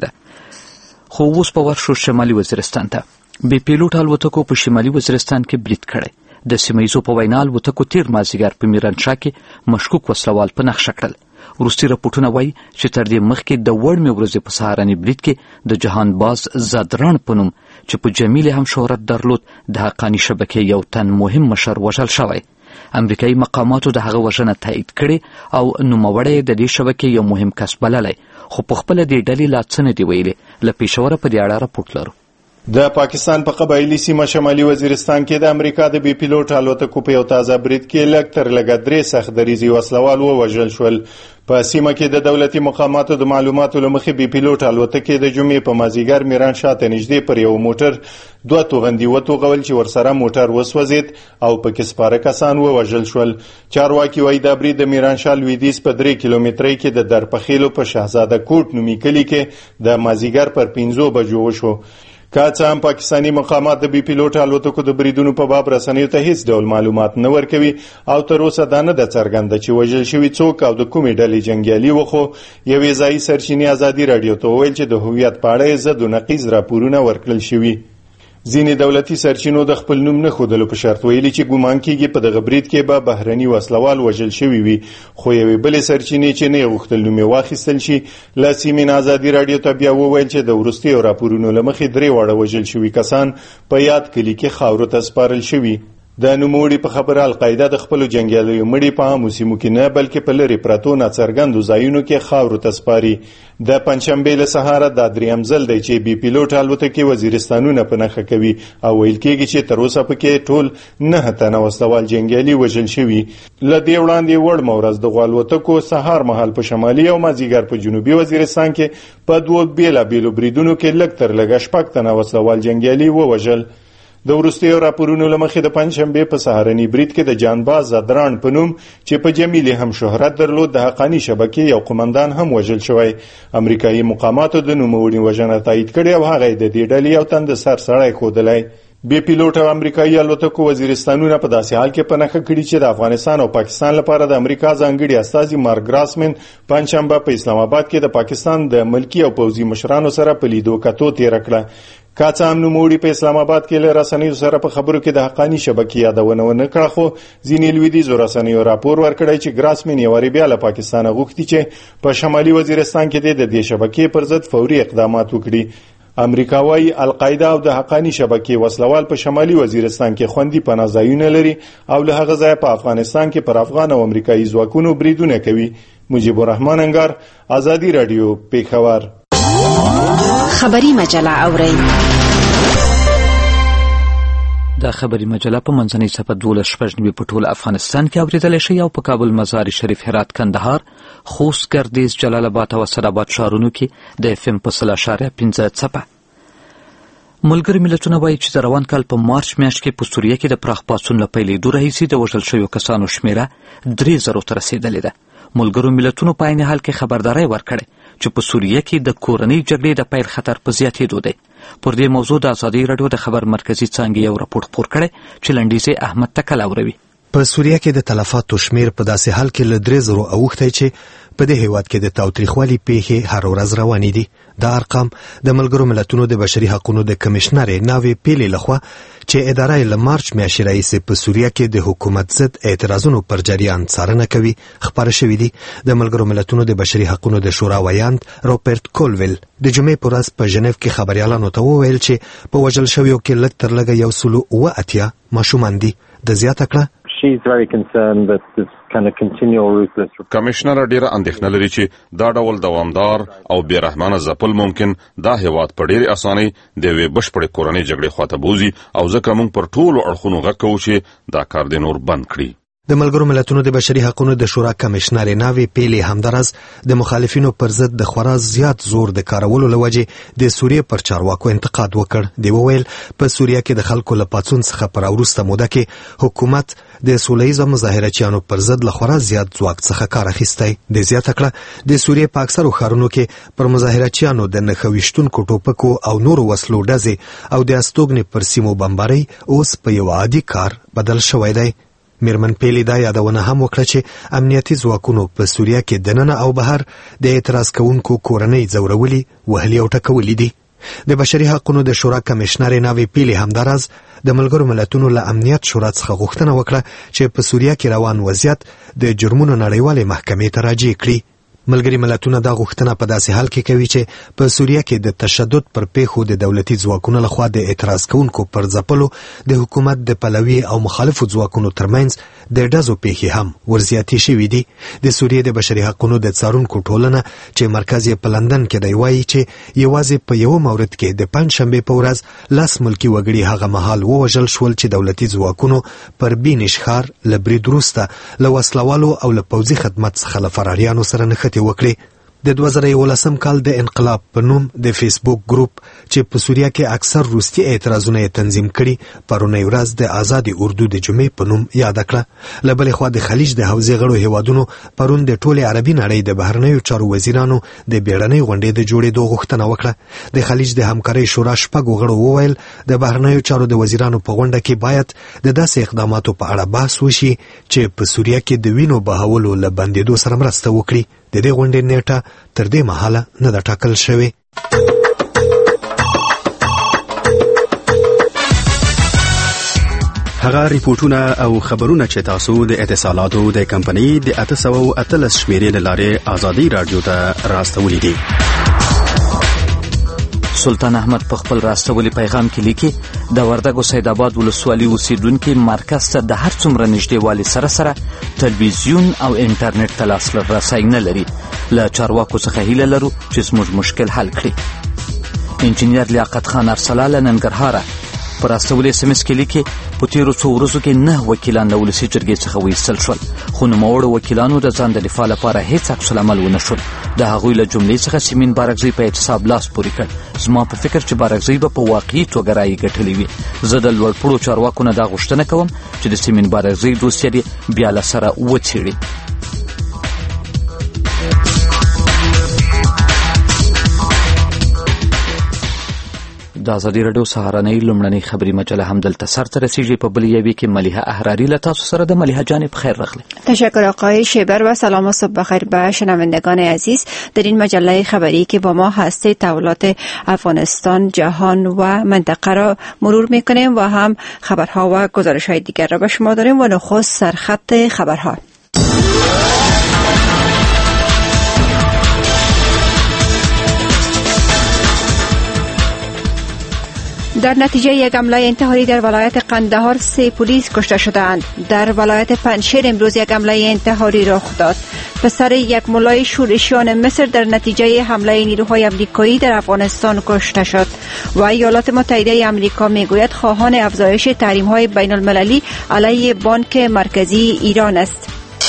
ده. خو اوس په ورشو شمالي وزیرستان ته. بې پیلوټ الوتکو په شمالي وزیرستان کې برید کړی. د سیمه ییزو په وینا الوتکو تیر مازدیګر په میرانشاه کې مشکوک وسلوال په نښه کړل. وروستي راپورټونه وایي چې تر دې مخکې د وړمې ورځې په سهارني برید کې د جهان باز زادران په نوم چې په جمیل هم شهرت درلود د حقاني شبکې یو تن مهم مشر وژل شوی. امریکایي مقاماتو د هغه وژنه تایید کړې او نوموړی د دې شبکې یو مهم کس بللی خو په خپله دې ډلې لا څه نه دي ویلي. له پېښوره په دې اړه راپورټ لرو. د پاکستان په قبایلی سیمه شمالي وزیرستان کې د امریکا د بي پیلوټ الوتکو په یو تازه برید کې لږ تر لږه درې سخت دریزي وسلوال ووژل شول. په سیمه کې د دولتي مقاماتو د معلوماتو له مخې بي پیلوټ الوتکې د جمعې په مازدیګر میرانشاه ته نږدې پر یو موټر دوه توغندي وتوغول چې ورسره موټر وسوځید او پکې سپاره کسان ووژل شول. چارواکي وایي دا برید د میرانشاه لویدیځ په درې کیلومترۍ کې د درپخیلو په شهزاده کوټ نومي کلي کې د مازدیګر پر پنځو بجو وشو. که څه هم پاکستاني مقامات د بي پیلوټ الوتکو د بریدونو په باب رسنیو ته هیڅ ډول معلومات نه ورکوي او تر اوسه دا نه ده څرګنده چې وژل شوي څوک او د کومې ډلې جنګیالي و. خو یوې ځایي سرچینې ازادي راډیو ته وویل چې د هویت په اړه یې ضد و نقیض راپورونه ورکړل شوي. ځینې دولتي سرچینو د خپل نوم نه ښودلو په شرط ویلي چې ګومان کیږي په دغه برید کې به بهرني وسلوال وژل شوي وي. خو یوې بلې سرچینې چې نه یې غوښتل نوم یې واخیستل شي له سیمین ازادي راډیو ته بیا وویل چې د وروستیو راپورونو له مخې درې واړه وژل شوي کسان په یاد کلي کې خاورو ته سپارل شوي. د نوموړي په خبره القاعده د خپلو جنګیالیو مړي په عامو سیمو کې نه بلکې په لرې پرتو ناڅرګندو ځایونو کې خاورو ته سپاري. د پنجشنبې له سهاره دا درېیم ځل دی چې بي پیلوټ الوتکې وزیرستانونه په نښه کوي او ویل کېږي چې تر اوسه پکې ټول نهه تنه وسلوال جنګیالي وژل شوي. له دې وړاندې وړمه ورځ دغو الوتکو سهار مهال په شمالي او مازدیګر په جنوبي وزیرستان کې په دوو بېلابېلو بریدونو کې لږ تر لږه شپږ تنه وسلوال جنګیالي ووژل. د وروستیو راپورونو له مخې د پنجشنبې په سهارني برید کې د جانباز زادران په نوم چې په جمیل هم شهرت درلود د حقاني شبکې یو قمندان هم وژل شوی. امریکایي مقاماتو د نوموړي وژنه تایید کړې او هغه د دې ډلې یو تن د سر سړی ښودلی. بي پیلوټ او امریکایي الوتکو وزیرستانونه په داسې حال کې په نښه کړي چې د افغانستان او پاکستان لپاره د امریکا ځانګړي استازي مارک ګراسمن پنجشنبه په اسلام آباد کې د پاکستان د ملکي او پوځي مشرانو سره په لیدو کتو تېره کړه. که څه هم نوموړي په اسلام آباد کې له رسنیو سره په خبرو کې د حقاني شبکې یادونه ونه کړه خو ځینې لویدیځو رسنیو راپور ورکړی چې ګراسمن یې وارې بیا له پاکستانه غوښتي چې په شمالي وزیرستان کې د دې شبکې پر ضد فوري اقدامات وکړي. امریکا وايي القاعده او د حقانی شبکې وسلوال په شمالي وزیرستان کې خوندي پناه ځایونه لري او له هغه ځای په افغانستان کې پر افغان او امریکایي ځواکونو بریدونه کوي. مجيب الرحمن انګار، آزادی رادیو، پیښور. خبری مجله اورئ. دا خبری مجله په منځنۍ صفحه دولس شپږ نوي په ټول افغانستان کې اوریدل شي او په کابل، مزار شریف، هرات، کندهار، خوست، ګردیز، جلال آباد او اسداباد ښارونو کې د اف ام په سل اشاریه پنځه څپه. ملګري ملتونه وایي چې د روان کال په مارچ میاشت کې په سوریه کې د پراخ پاڅون له پیلېدو راهیسې د وژل شویو کسانو شمیره درې زرو ته رسېدلې ده. ملګرو ملتونو په عین حال کې خبرداری ورکړې چې په سوریه کې د کورنۍ جګړې د پیل خطر په زیاتېدو دی. پر دې موضوع د ازادي راډیو د خبر مرکزي څانګې یو راپور خپور کړی چې لنډیز یې احمد تکل اوروي. په سوریه کې د تلفاتو شمیر په داسې حال کې له درې زرو اوښتی چې په دې هیواد کې د تاوتریخوالي پیښې هر ورځ روانې دي. دا ارقام د ملګرو ملتونو د بشري حقوقو د کمشنرې ناوې پیلې لخوا چې اداره یې له مارچ میاشتې راهیسې په سوریه کې د حکومت ضد اعتراضونو پر جریان څارنه کوي خپاره شوي دي. د ملګرو ملتونو د بشري حقوقو د شورا ویاند روبرت کولویل د جمعې په ورځ په ژنیف کې خبریالانو ته وویل چې په وژل شویو کې لږ تر لږه یو سلو اوه اتیا ماشومان دي. د زیاته کړه کمشنر ډیره اندېښنه لري چې دا ډول دوامدار او بې رحمانه ځپل ممکن دا هیواد په ډېرې اسانۍ د یوې بشپړې کورنۍ جګړې خواته بوځي او ځکه موږ پر ټولو اړخونو غږ کوو چې دا کار دې نور بند کړي. د ملګرو ملتونو د بشري حقوقو د شورا کمشنر ناوې پیلې همدارز د مخالفینو پر ضد د خورا زیات زور د کارولو لوجې د سوریه پر چارواکو انتقاد وکړ. دی وویل په سوریه کې د خلکو له پاڅون څخه پر وروسته موده کې حکومت د سولهییزو مظاهرچیانو پر ضد له خورا زیات ځواک څخه کار اخیستی. د زیاته کړه د سوریه په اکثرو ښارونو کې پر مظاهرچیانو د نښه ویشتونکو ټوپکو او نورو وسلو ډزې او د استوګنې پر سیمو بمبارۍ اوس په یو عادي کار بدل شوی دی. میرمن پیلی دا یادونه هم وکړه چې امنیتي ځواکونو په سوریه کې دننه او بهر د اعتراض کوونکو کورنۍ ځورولي، وهلي او ټکولي دي. د بشري حقوقو د شورا کمشنر ناوې پیلی همدارز د ملګرو ملتونو له امنیت شورا څخه غوښتنه وکړه چې په سوریه کې روان وضعیت د جرمونو نړیوالې محکمې ته راجع کړي. ملګري ملتونه دا غوښتنه په داسې حال کې کوي چې په سوریه کې د تشدد پر پیښو د دولتي ځواکونو لخوا د اعتراض کوونکو پر ځپلو د حکومت د پلوي او مخالفو ځواکونو ترمنځ د ډزو پیښې هم ورزیاتې شوې دي. د سوریې د بشري حقوقو د څارونکو ټولنه چې مرکز یې په لندن کې دی وایي چې یوازې په یو مورد کې د پنجشنبې په ورځ لس ملکي وګړي هغه مهال ووژل شول چې دولتي ځواکونو پر بینش ښار له برید وروسته له وسلوالو او له پوځي خدمت څخه له فراریانو سره نښتې وکړي. د دوه زره یولسم کال د انقلاب په نوم د فیسبوک ګروپ چې په سوریه کې اکثر روسي اعتراضونه یې تنظیم کړي پرونی ورځ د آزادي اردو د جمعې په نوم یاد کړه. له بلې خوا د خلیج د حوزې غړو هیوادونو پرون د ټولې عربي نړۍ د بهرنیو چارو وزیرانو د بیړنۍ غونډې د جوړېدو غوښتنه وکړه. د خلیج د همکارۍ شورا شپږو غړو وویل د بهرنیو چارو د وزیرانو په غونډه کې باید د داسې اقداماتو په اړه بحث وشي چې په سوریه کې د وینو بهولو له بندېدو سره مرسته وکړي. د دې غونډې نیټه تر دې مهاله نه ده ټاکل شوې. هغه ریپورتونه او خبرونه چې تاسو د اتصالاتو د کمپنۍ د اته سوه اتلس شمیرې له لارې آزادي راډیو ته راستولي دي. سلطان احمد په خپل راستولي پیغام کې لیکي د وردګو سید آباد ولسوالۍ اوسیدونکي مرکز ته د هر څومره نږدېوالي سره سره تلویزیون او انټرنیټ ته لاسرسی نه لري. له چارواکو څخه هیله لرو چې زموږ مشکل حل کړي. انجینیر لیاقت خان ارسلا له ننګرهاره په راستولي اس ام اس کې لیکي په تیرو څو ورځو کې نه وکیلان له ولسي جرګې څخه وایستل شول خو نوموړو وکیلانو د ځان د دفاع لپاره هیڅ عکس العمل ونه شول. د هغوی له جملې څخه سیمین بارکزی په اعتصاب لاس پورې کړ. زما په فکر چې بارکزی به په واقعي توګه رایې ګټلې وي. زه د لوړپوړو چارواکو نه دا غوښتنه کوم چې د سیمین بارکزی دوسیه دې بیا له سره وڅېړي. د ازادي راډیو سهارنۍ لومړنۍ خبري مجله هم دلته سرته رسیږي. په بل یوې کې ملیحه احراری له تاسو سره د ملیحه جانب خیر راغلی. تشکر آقای شیبر و سلام و صبح بخیر به شنوندگان عزیز. در این مجله خبری که با ما هستید تحولات افغانستان، جهان و منطقه را مرور میکنیم و هم خبرها و گزارش‌های دیگر را به شما داریم و نخست سرخط خبرها. در نتیجه یک حمله انتحاری در ولایت قندهار سه پلیس کشته شدند. در ولایت پنجشیر امروز یک حمله انتحاری رخ داد. پسر یک ملای شورشیان مصر در نتیجه حمله نیروهای آمریکایی در افغانستان کشته شد. و ایالات متحده آمریکا میگوید خواهان افزایش تحریم‌های بین المللی علیه بانک مرکزی ایران است.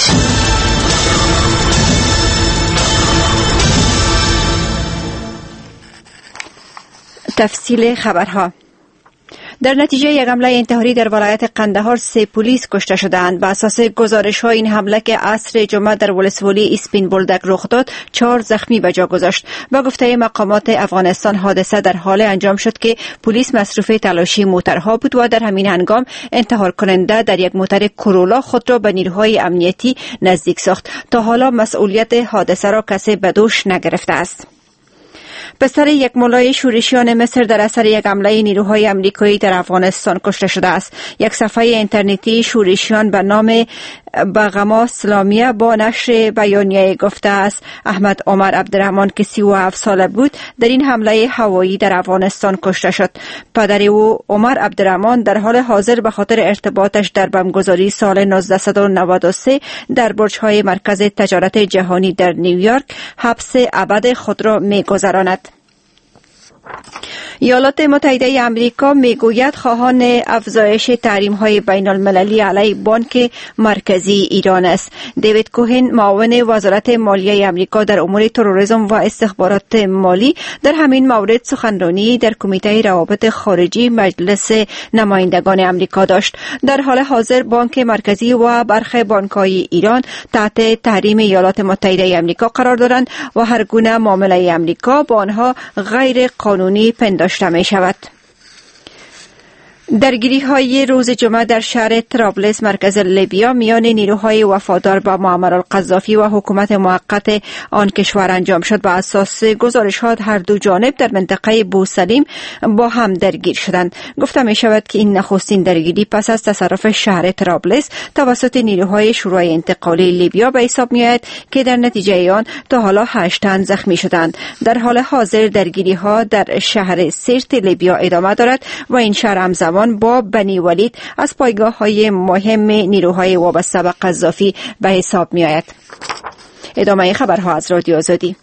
تفصیل خبرها. در نتیجه یک حمله انتحاری در ولایت قندهار سه پلیس کشته شدند. بر اساس گزارش ها این حمله که عصر جمعه در ولسوالی اسپین بولدک رخ داد چهار زخمی به جا گذاشت. با گفته مقامات افغانستان حادثه در حال انجام شد که پلیس مصروف تلاشی موترها بود و در همین هنگام انتحار کننده در یک موتر کرولا خود را به نیروهای امنیتی نزدیک ساخت. تا حالا مسئولیت حادثه را کسی به دوش نگرفته است. پسر یک ملای شورشیان مصر در اثر یک حمله نیروهای آمریکایی در افغانستان کشته شده است. یک صفحه اینترنتی شورشیان به نام بغما اسلامیه با نشر بیانیه گفته است احمد عمر عبدالرحمن که سی و هفت ساله بود در این حمله هوایی در افغانستان کشته شد. پدر او عمر عبدالرحمن در حال حاضر به خاطر ارتباطش در بمبگذاری سال نوزده نود و سه در برج‌های مرکز تجارت جهانی در نیویورک حبس ابد خود را می‌گذراند. ایالات متحده آمریکا میگوید خواهان افزایش تحریم‌های بین المللی علیه بانک مرکزی ایران است. دیوید کوهن معاون وزارت مالیه آمریکا در امور تروریسم و استخبارات مالی در همین مورد سخنرانی در کمیته روابط خارجی مجلس نمایندگان آمریکا داشت. در حال حاضر بانک مرکزی و برخی بانک‌های ایران تحت تحریم ایالات متحده آمریکا قرار دارند و هر گونه معامله آمریکا با آنها غیر قانونی پنداشته می شود. درگیری های روز جمعه در شهر طرابلس مرکز لیبیا میان نیروهای وفادار به معمر القذافی و حکومت موقت آن کشور انجام شد. با اساس گزارش ها هر دو جانب در منطقه بوسلیم با هم درگیر شدند. گفته می شود که این نخستین درگیری پس از تصرف شهر طرابلس توسط نیروهای شورای انتقالی لیبیا به حساب می آید که در نتیجه آن تا حالا هشت تن زخمی شدند. در حال حاضر درگیری ها در شهر سرت لیبیا ادامه دارد و این شهر همزمان با بنی ولید از پایگاه های مهم نیروهای وابسته به قذافی به حساب می آید. ادامه خبرها از رادیو آزادی.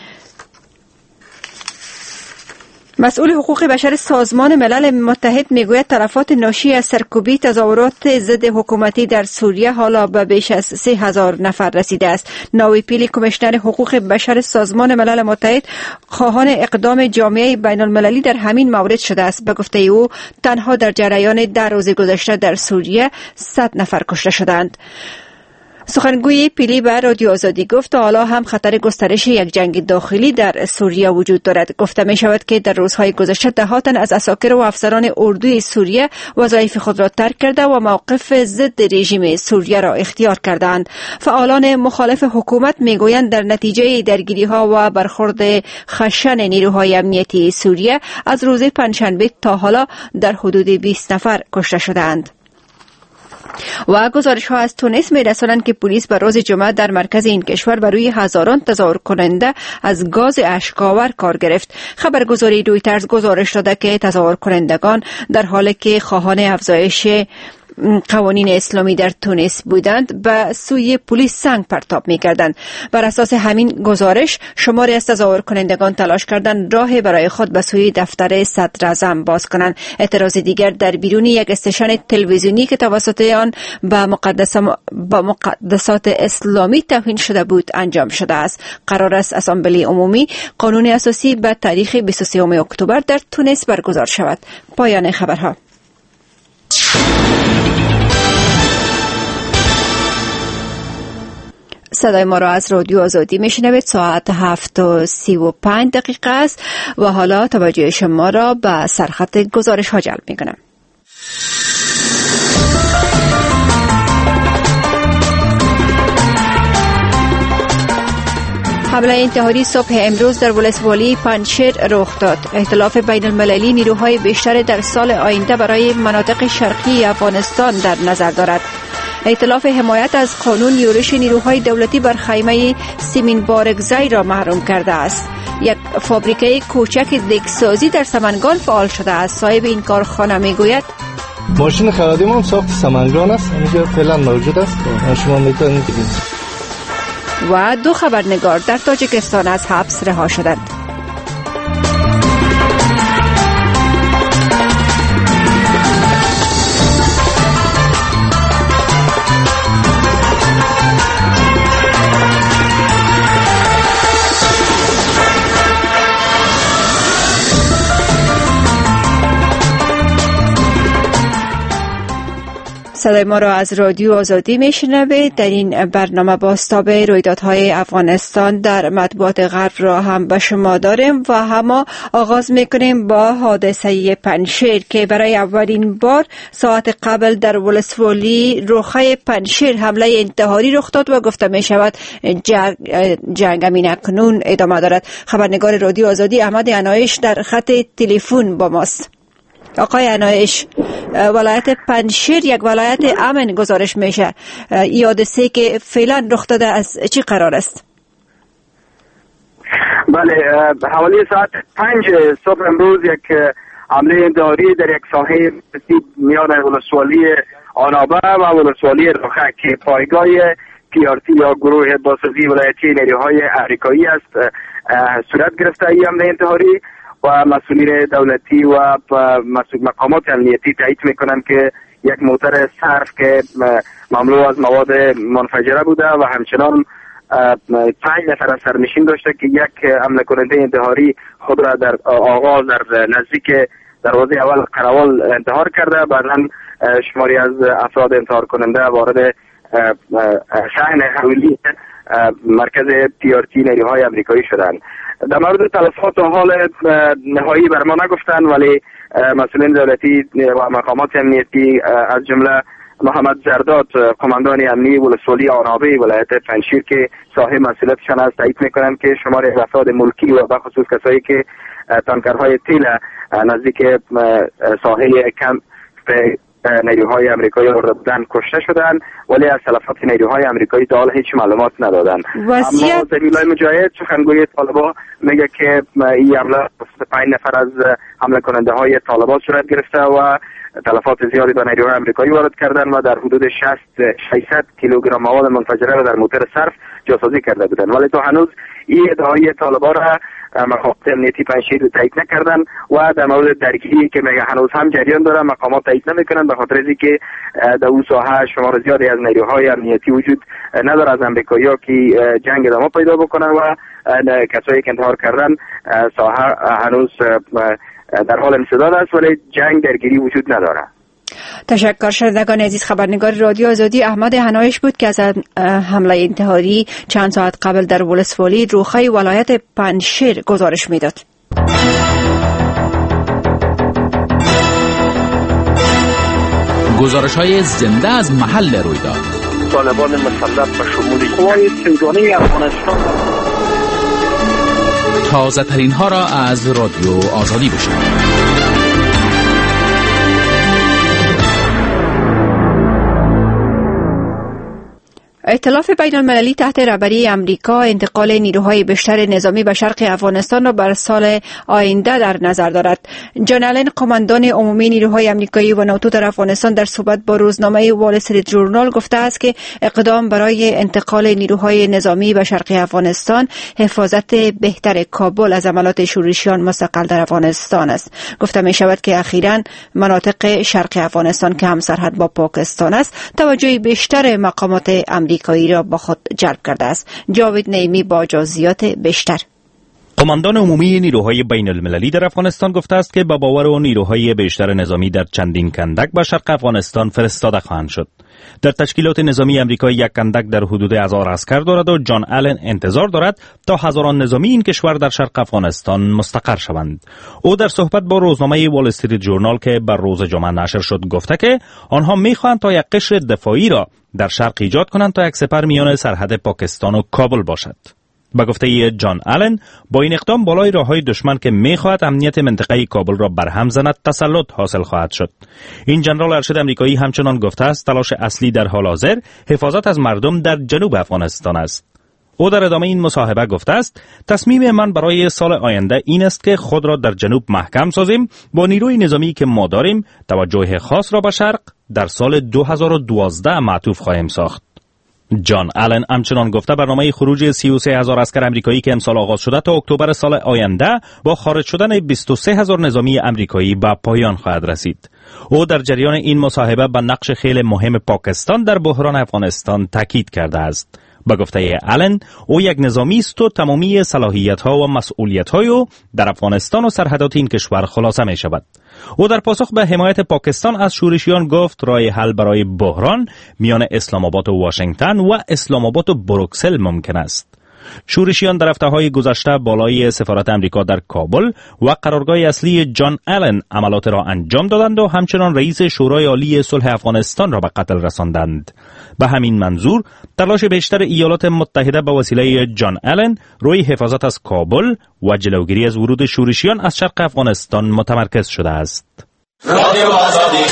مسئول حقوق بشر سازمان ملل متحد میگوید تلفات ناشی از سرکوبی تظاهرات ضد حکومتی در سوریه حالا به بیش از سه هزار نفر رسیده است. ناوی پیلی کمیشنر حقوق بشر سازمان ملل متحد خواهان اقدام جامعه بین المللی در همین مورد شده است. به گفته او تنها در جریان ده روز گذشته در سوریه صد نفر کشته شدند. سخنگوی پیلی به رادیو آزادی گفت حالا هم خطر گسترش یک جنگ داخلی در سوریه وجود دارد. گفته می شود که در روزهای گذشته ده ها تن از عساکر و افسران اردوی سوریه وظایف خود را ترک کرده و موقف ضد رژیم سوریه را اختیار کردند. فعالان مخالف حکومت می گویند در نتیجه درگیری ها و برخورد خشن نیروهای امنیتی سوریه از روز پنجشنبه تا حالا در حدود بیست نفر کشته شدند. و گزارش ها از تونس می رسانند که پلیس به روز جمعه در مرکز این کشور بر روی هزاران تظاهر کننده از گاز اشک‌آور کار گرفت. خبرگزاری رویترز گزارش داده که تظاهر کنندگان در حالی که خواهان افزایش قوانین اسلامی در تونس بودند به سوی پلیس سنگ پرتاب می‌کردند. بر اساس همین گزارش شماری از تظاهر کنندگان تلاش کردند راه برای خود به سوی دفتر صدر اعظم باز کنند. اعتراض دیگر در بیرون یک استشن تلویزیونی که توسط آن به مقدسات اسلامی توهین شده بود انجام شده است. قرار است اسامبله عمومی قانون اساسی به تاریخ بیست و سوم اکتبر در تونس برگزار شود. پایان خبرها. صدای ما را از رادیو آزادی میشنوید. ساعت هفت و سی و پنج دقیقه است و حالا توجه شما را به سرخط گزارش ها جلب می کنم. حمله انتحاری صبح امروز در ولسوالی پنجشیر رخ داد. ائتلاف بین المللی نیروهای بیشتر در سال آینده برای مناطق شرقی افغانستان در نظر دارد. ائتلاف حمایت از قانون یورش نیروهای دولتی بر خیمه سیمین بارگزای را محروم کرده است. یک فابریکه کوچک دگسازی در سمنگان فعال شده است. صاحب این کارخانه میگوید ماشین خرادی ما هم ساخت سمنگان است، اینجا فعلا موجود است، شما میتونید ببینید. و دو خبرنگار در تاجیکستان از حبس رها شدند. صدای ما را از رادیو آزادی میشنوید. در این برنامه بازتاب رویدادهای افغانستان در مطبوعات غرب را هم به شما داریم و هم آغاز میکنیم با حادثه پنشیر که برای اولین بار ساعت قبل در ولسوالی روخه پنشیر حمله انتحاری رخ داد و گفته می شود جنگ, جنگ امین اکنون ادامه دارد. خبرنگار رادیو آزادی احمد عنایش در خط تلفن با ماست. آقای عنایش، ولایت پنشیر یک ولایت امن گزارش میشه. حادثه که فعلا رخ داده از چی قرار است؟ بله، حوالی ساعت پنج صبح امروز یک حمله انتحاری در یک ساحه میان ولسوالی آنابه و ولسوالی رخه که پایگاه پی آر تی یا گروه بازسازی ولایتی نیروهای امریکایی است صورت گرفته. این حمله انتحاری و مسئولین دولتی و مقامات امنیتی تایید میکنند که یک موتر صرف که مملو از مواد منفجره بوده و همچنان پنج نفر از سرنشین داشته که یک حمله کننده انتحاری خود را در آغاز در نزدیک دروازه اول قروال انتحار کرده. بعدا شماری از افراد انتحار کننده وارد شهر حویلی مرکز پی آر تی نیروهای امریکایی شدند. در مورد تلفات و حال نهایی بر ما نگفتن، ولی مسئولین دولتی و مقامات امنیتی از جمله محمد زرداد قماندان امنی ولسوالی آنابه ولایت پنشیر که صاحب مسئولیتشان است تایید میکنند که شمار افراد ملکی و بخصوص کسایی که تانکرهای تیل نزدیک ساحل کمپ نیروهای امریکایی آورده بودن کشته شدن، ولی از تلفات نیروهای امریکایی تا حال هیچ معلومات ندادن. اما زمیلای مجاهد سخنگوی طالبان میگه که این حمله پنج نفر از حمله کننده های طالبان صورت گرفته و تلفات زیادی به نیروهای امریکایی وارد کردن و در حدود ششصد کیلوگرم مواد منفجره را در موتر صرف جاسازی کرده بودند، ولی تا هنوز این ادعای طالبان را مقامات امنیتی پنشیر تایید نکردن و در مورد درگیری که میگه هنوز هم جریان داره مقامات تایید نمیکنن به خاطر اینکه در اون ساحه شمار زیادی از نیروهای امنیتی وجود نداره از امریکایی‌ها که جنگ ادامه پیدا بکنن و کسایی که انتحار کردن ساحه هنوز در حال انسداد است ولی جنگ درگیری وجود نداره. تشکر. شنوندگان عزیز، خبرنگار رادیو آزادی احمد عنایش بود که از حمله انتحاری چند ساعت قبل در ولسوالی روخه ولایت پنشیر گزارش میداد. گزارش‌های زنده از محل رویداد. طالبان مسلط به شمول قوای سیزده افغانستان. تازه ترین ها را از رادیو آزادی بشنوید. ائتلاف بین المللی تحت رهبری امریکا انتقال نیروهای بیشتر نظامی به شرق افغانستان را بر سال آینده در نظر دارد. جان آلن قماندان عمومی نیروهای امریکایی و ناتو در افغانستان در صحبت با روزنامه وال استریت ژورنال گفته است که اقدام برای انتقال نیروهای نظامی به شرق افغانستان حفاظت بهتر کابل از عملیات شورشیان مستقل در افغانستان است. گفته می شود که اخیراً مناطق شرق افغانستان که همسرحد با پاکستان است توجه بیشتر مقامات امریکایی را با خود جلب کرده است. جاوید نعیمی با جزئیات بیشتر. قماندان عمومی نیروهای بین المللی در افغانستان گفته است که با باور و نیروهای بیشتر نظامی در چندین کندک به شرق افغانستان فرستاده خواهند شد. در تشکیلات نظامی امریکا یک کندک در حدود هزار عسکر دارد و جان آلن انتظار دارد تا هزاران نظامی این کشور در شرق افغانستان مستقر شوند. او در صحبت با روزنامه وال استریت ژورنال که بر روز جمعه نشر شد گفته که آنها می‌خواهند تا یک قشر دفاعی را در شرق ایجاد کنند تا یک سپر میان سرحد پاکستان و کابل باشد. به گفته جان آلن، با این اقدام بالای راههای دشمن که می‌خواهد امنیت منطقه کابل را برهم زند تسلط حاصل خواهد شد. این ژنرال ارشد آمریکایی همچنان گفته است تلاش اصلی در حال حاضر حفاظت از مردم در جنوب افغانستان است. او در ادامه این مصاحبه گفته است تصمیم من برای سال آینده این است که خود را در جنوب محکم سازیم. با نیروی نظامی که ما داریم توجه خاص را به شرق در سال دو هزار و دوازده معطوف خواهیم ساخت. جان آلن همچنان گفته برنامه خروج سی و سه هزار اسکر آمریکایی که امسال آغاز شده تا اکتبر سال آینده با خارج شدن بیست و سه هزار نظامی آمریکایی به پایان خواهد رسید. او در جریان این مصاحبه به نقش خیلی مهم پاکستان در بحران افغانستان تاکید کرده است. با گفته آلن، او یک نظامی است و تمامی صلاحیت‌ها و مسئولیت‌های او در افغانستان و سرحدات این کشور خلاصه می شود. او در پاسخ به حمایت پاکستان از شورشیان گفت راه حل برای بحران میان اسلام آباد و واشنگتن و اسلام آباد و بروکسل ممکن است. شورشیان در هفته‌های گذشته بالای سفارت امریکا در کابل و قرارگاه اصلی جان آلن عملات را انجام دادند و همچنان رئیس شورای عالی صلح افغانستان را به قتل رساندند. به همین منظور تلاش بیشتر ایالات متحده به وسیله جان آلن روی حفاظت از کابل و جلوگیری از ورود شورشیان از شرق افغانستان متمرکز شده است. رادیو آزادی.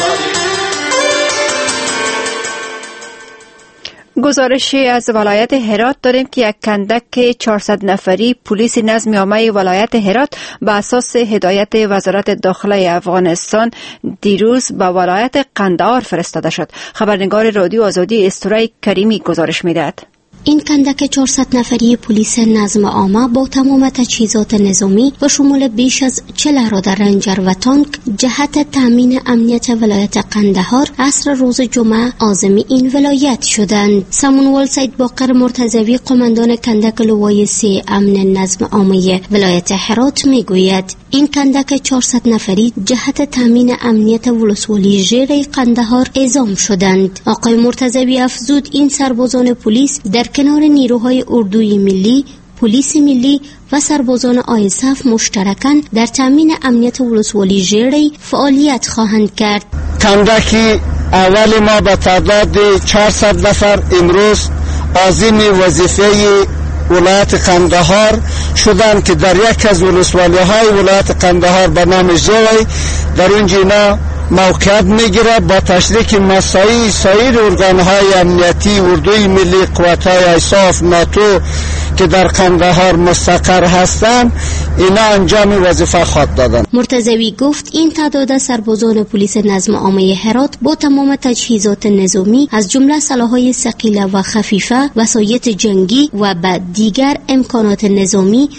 گزارشی از ولایت هرات داریم که یک کندک چهارصد نفری پلیس نظم عامه ولایت هرات به اساس هدایت وزارت داخله افغانستان دیروز به ولایت قندهار فرستاده شد. خبرنگار رادیو آزادی استورای کریمی گزارش می‌دهد. این کندک چهارصد نفری پلیس نظم عامه با تمام تجهیزات نظامی و شمول بیش از چهل رادار رنجر و تانک جهت تامین امنیت ولایت قندهار عصر روز جمعه عازم این ولایت شدند. سمونوال سید باقر مرتضوی قماندان کندک لوای سه امن نظم عامه ولایت هرات میگوید این کندک چهارصد نفری جهت تامین امنیت ولسوالی ژره قندهار اعزام شدند. آقای مرتضوی افزود این سربازان پلیس در کنار نیروهای اردوی ملی، پلیس ملی و سربازان آیسف مشترکاً در تامین امنیت ولسوالی ژره فعالیت خواهند کرد. کندکی اول ما به تعداد چهارصد نفر امروز عازم وظیفه ولایت قندهار شدند که در یک از ولسوالی‌های ولایت قندهار به نام ژره در اونجا اینا موقعیت میگیره با تشریک مساعی سایر ارگانهای امنیتی اردوی ملی قواتهای ایساف ناتو که در قندهار مستقر هستند اینا انجام وظیفه خود دادن. مرتضوی گفت این تعداد سربازان پلیس نظم عامه هرات با تمام تجهیزات نظامی از جمله سلاح‌های ثقیله و خفیفه، وسایط جنگی و بعد دیگر امکانات نظامی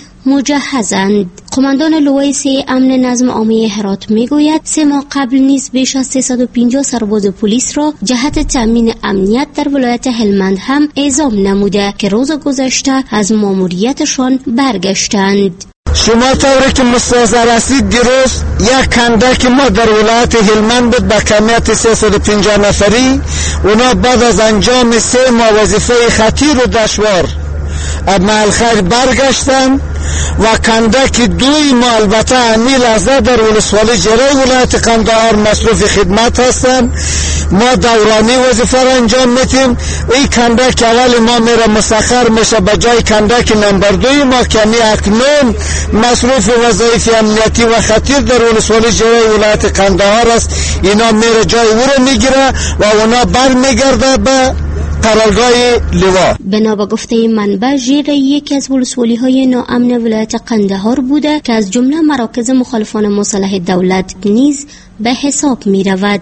مجهزند. قماندان لوای سه امن نظم عامه هرات میگوید سه ماه قبل نیز بیش از سیصد و پنجاه سرباز پلیس را جهت تامین امنیت در ولایت هلمند هم اعزام نموده که روز گذشته از ماموریتشان برگشتند. شما طوری که مستحضر هستید دیروز یک کندک ما در ولایت هلمند بود با کمیت سیصد و پنجاه نفری. اونا بعد از انجام سه ماه وظیفه خطیر و دشوار محل خیر برگشتن و کندک دوی ما البته امی لحظه در ولسوالی ژره ولایت قندهار مصروف خدمت هستن. ما دورانی وظیفه را انجام میتیم. این کندک اول ما میره مسخر میشه به جای کندک نمبر دوی ما که امی اکنون مصروف وظایف امنیتی و خطیر در ولسوالی ژره ولایت قندهار است. اینا میره جای او رو میگیره و اونا بر میگرده به قرارگاه لوا. بنا به گفته منبع ژره یکی از ولسوالی های ناامن ولایت قندهار بوده که از جمله مراکز مخالفان مسلح دولت نیز به حساب می رود.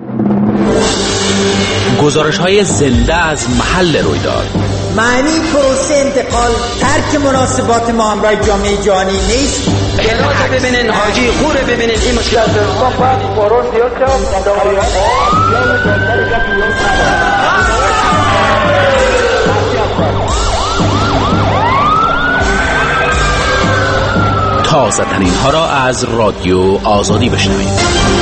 گزارش های زنده از محل رویداد. معنی پروسه انتقال ترک مناسبات ما همراه جامعه جهانی نیست. گراز ببینین، حاجی خوره ببینین، این مشکل تازه ترین ها را از رادیو آزادی بشنوید.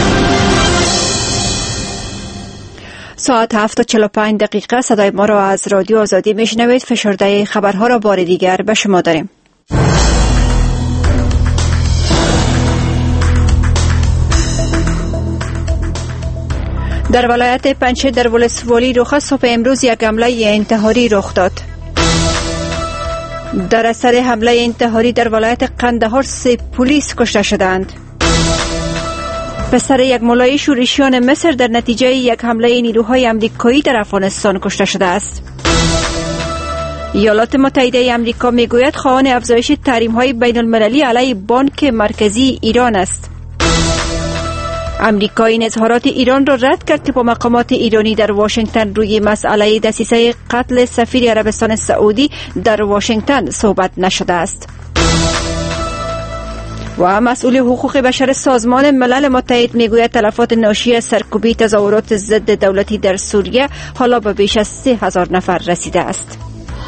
ساعت هفت و چهل و پنج دقیقه صدای ما را از رادیو آزادی میشنوید. فشرده خبرها را بار دیگر به شما داریم. در ولایت پنجشیر در ولسوالی رخص صبح امروز یک حمله انتحاری رخ داد. در اثر حمله انتحاری در ولایت قندهار سه پلیس کشته شدند. پسر یک مولای شورشیان مصر در نتیجه یک حمله نیروهای آمریکایی در افغانستان کشته شده است. ایالات متحده آمریکا میگوید خواهان افزایش تحریم‌های بین‌المللی علیه بانک مرکزی ایران است. آمریکا این اظهارات ایران را رد کرد که با مقامات ایرانی در واشنگتن روی مسئله دسیسه قتل سفیر عربستان سعودی در واشنگتن صحبت نشده است. و مسئول حقوق بشر سازمان ملل متحد میگوید تلفات ناشی از سرکوبی تظاهرات ضد دولتی در سوریه حالا به بیش از سه هزار نفر رسیده است.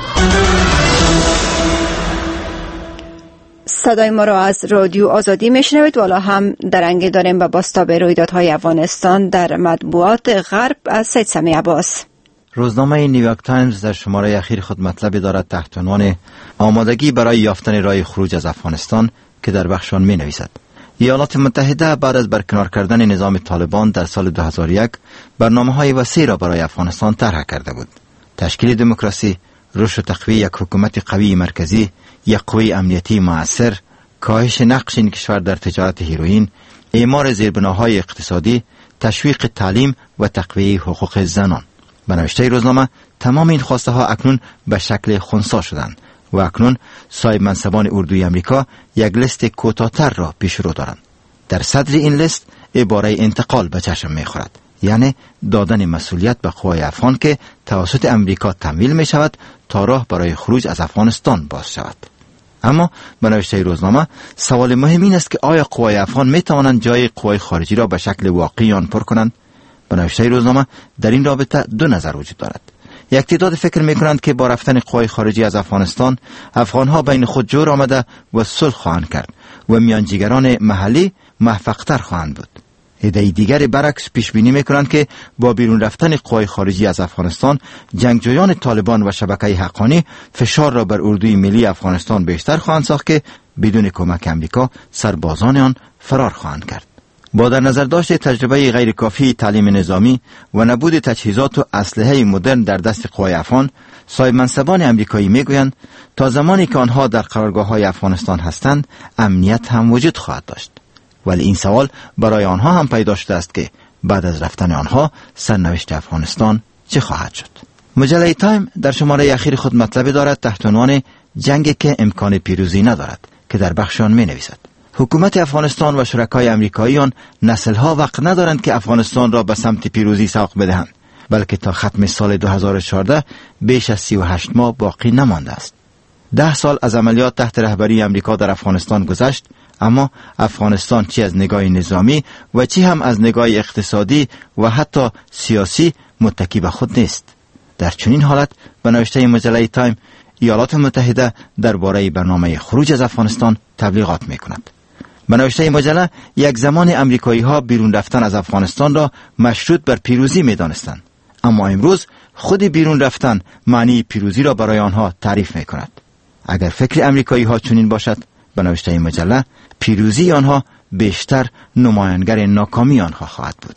صدای ما را از رادیو آزادی میشنوید و حالا هم درنگ داریم به بازتاب رویدادهای افغانستان در مطبوعات غرب از سید سمیع عباس. روزنامه نیویورک تایمز در شماره اخیر خود مطلبی دارد تحت عنوان آمادگی برای یافتن راه خروج از افغانستان که در بخش آن می نویسد ایالات متحده بعد از برکنار کردن نظام طالبان در سال دو هزار و یک برنامه‌های وسیع را برای افغانستان طرح کرده بود. تشکیل دموکراسی، رشد و تقویت یک حکومت قوی مرکزی، یک قوه امنیتی مؤثر، کاهش نقش این کشور در تجارت هیروئین، اعمار زیربناهای اقتصادی، تشویق تعلیم و تقویت حقوق زنان. به نوشته روزنامه تمام این خواسته ها اکنون به شکل خنثی شدند و اکنون صاحب منصبان اردوی امریکا یک لیست کوتاه‌تر را پیش رو دارند. در صدر این لیست عباره انتقال به چشم می‌خورد، یعنی دادن مسئولیت به قوای افغان که توسط امریکا تمویل می شود تا راه برای خروج از افغانستان باز شود. اما به نوشته روزنامه سوال مهم این است که آیا قوای افغان می توانند جای قوای خارجی را به شکل واقعی آن پر کنند؟ به نوشته روزنامه در این رابطه دو نظر وجود دارد. یک تعداد فکر می کنند که با رفتن قوای خارجی از افغانستان افغانها بین خود جور آمده و صلح خواهند کرد و میانجیگران محلی موفق‌تر خواهند بود. عده دیگر برعکس پیش بینی می‌کنند که با بیرون رفتن قوای خارجی از افغانستان جنگجویان طالبان و شبکه حقانی فشار را بر اردوی ملی افغانستان بیشتر خواهند ساخت که بدون کمک امریکا سربازان آن فرار خواهند کرد. با در نظر داشت تجربه غیر کافی تعلیم نظامی و نبود تجهیزات و اسلحه مدرن در دست قوای افغان، صاحب منصبان امریکایی میگویند تا زمانی که آنها در قرارگاه‌های افغانستان هستند امنیت هم وجود خواهد داشت. ولی این سوال برای آنها هم پیدا شده است که بعد از رفتن آنها سرنوشت افغانستان چه خواهد شد. مجله تایم در شماره اخیر خود مطلبی دارد تحت عنوان جنگی که امکان پیروزی ندارد که در بخش آن می نویسد حکومت افغانستان و شرکای آمریکایی آن نسل‌ها وقت ندارند که افغانستان را به سمت پیروزی سوق بدهند، بلکه تا ختم سال دو هزار و چهارده بیش از سی و هشت ماه باقی نمانده است. ده سال از عملیات تحت رهبری امریکا در افغانستان گذشت، اما افغانستان چی از نگاه نظامی و چی هم از نگاه اقتصادی و حتی سیاسی متکی به خود نیست. در چنین حالت به نوشته مجله تایم ایالات متحده درباره برنامه خروج از افغانستان تبلیغات می‌کند. به نوشته مجله یک زمان امریکایی ها بیرون رفتن از افغانستان را مشروط بر پیروزی می‌دانستند، اما امروز خود بیرون رفتن معنی پیروزی را برای آنها تعریف می‌کند. اگر فکر امریکایی ها چنین باشد، به نوشته مجله پیروزی آنها بیشتر نمایانگر ناکامی آنها خواهد بود.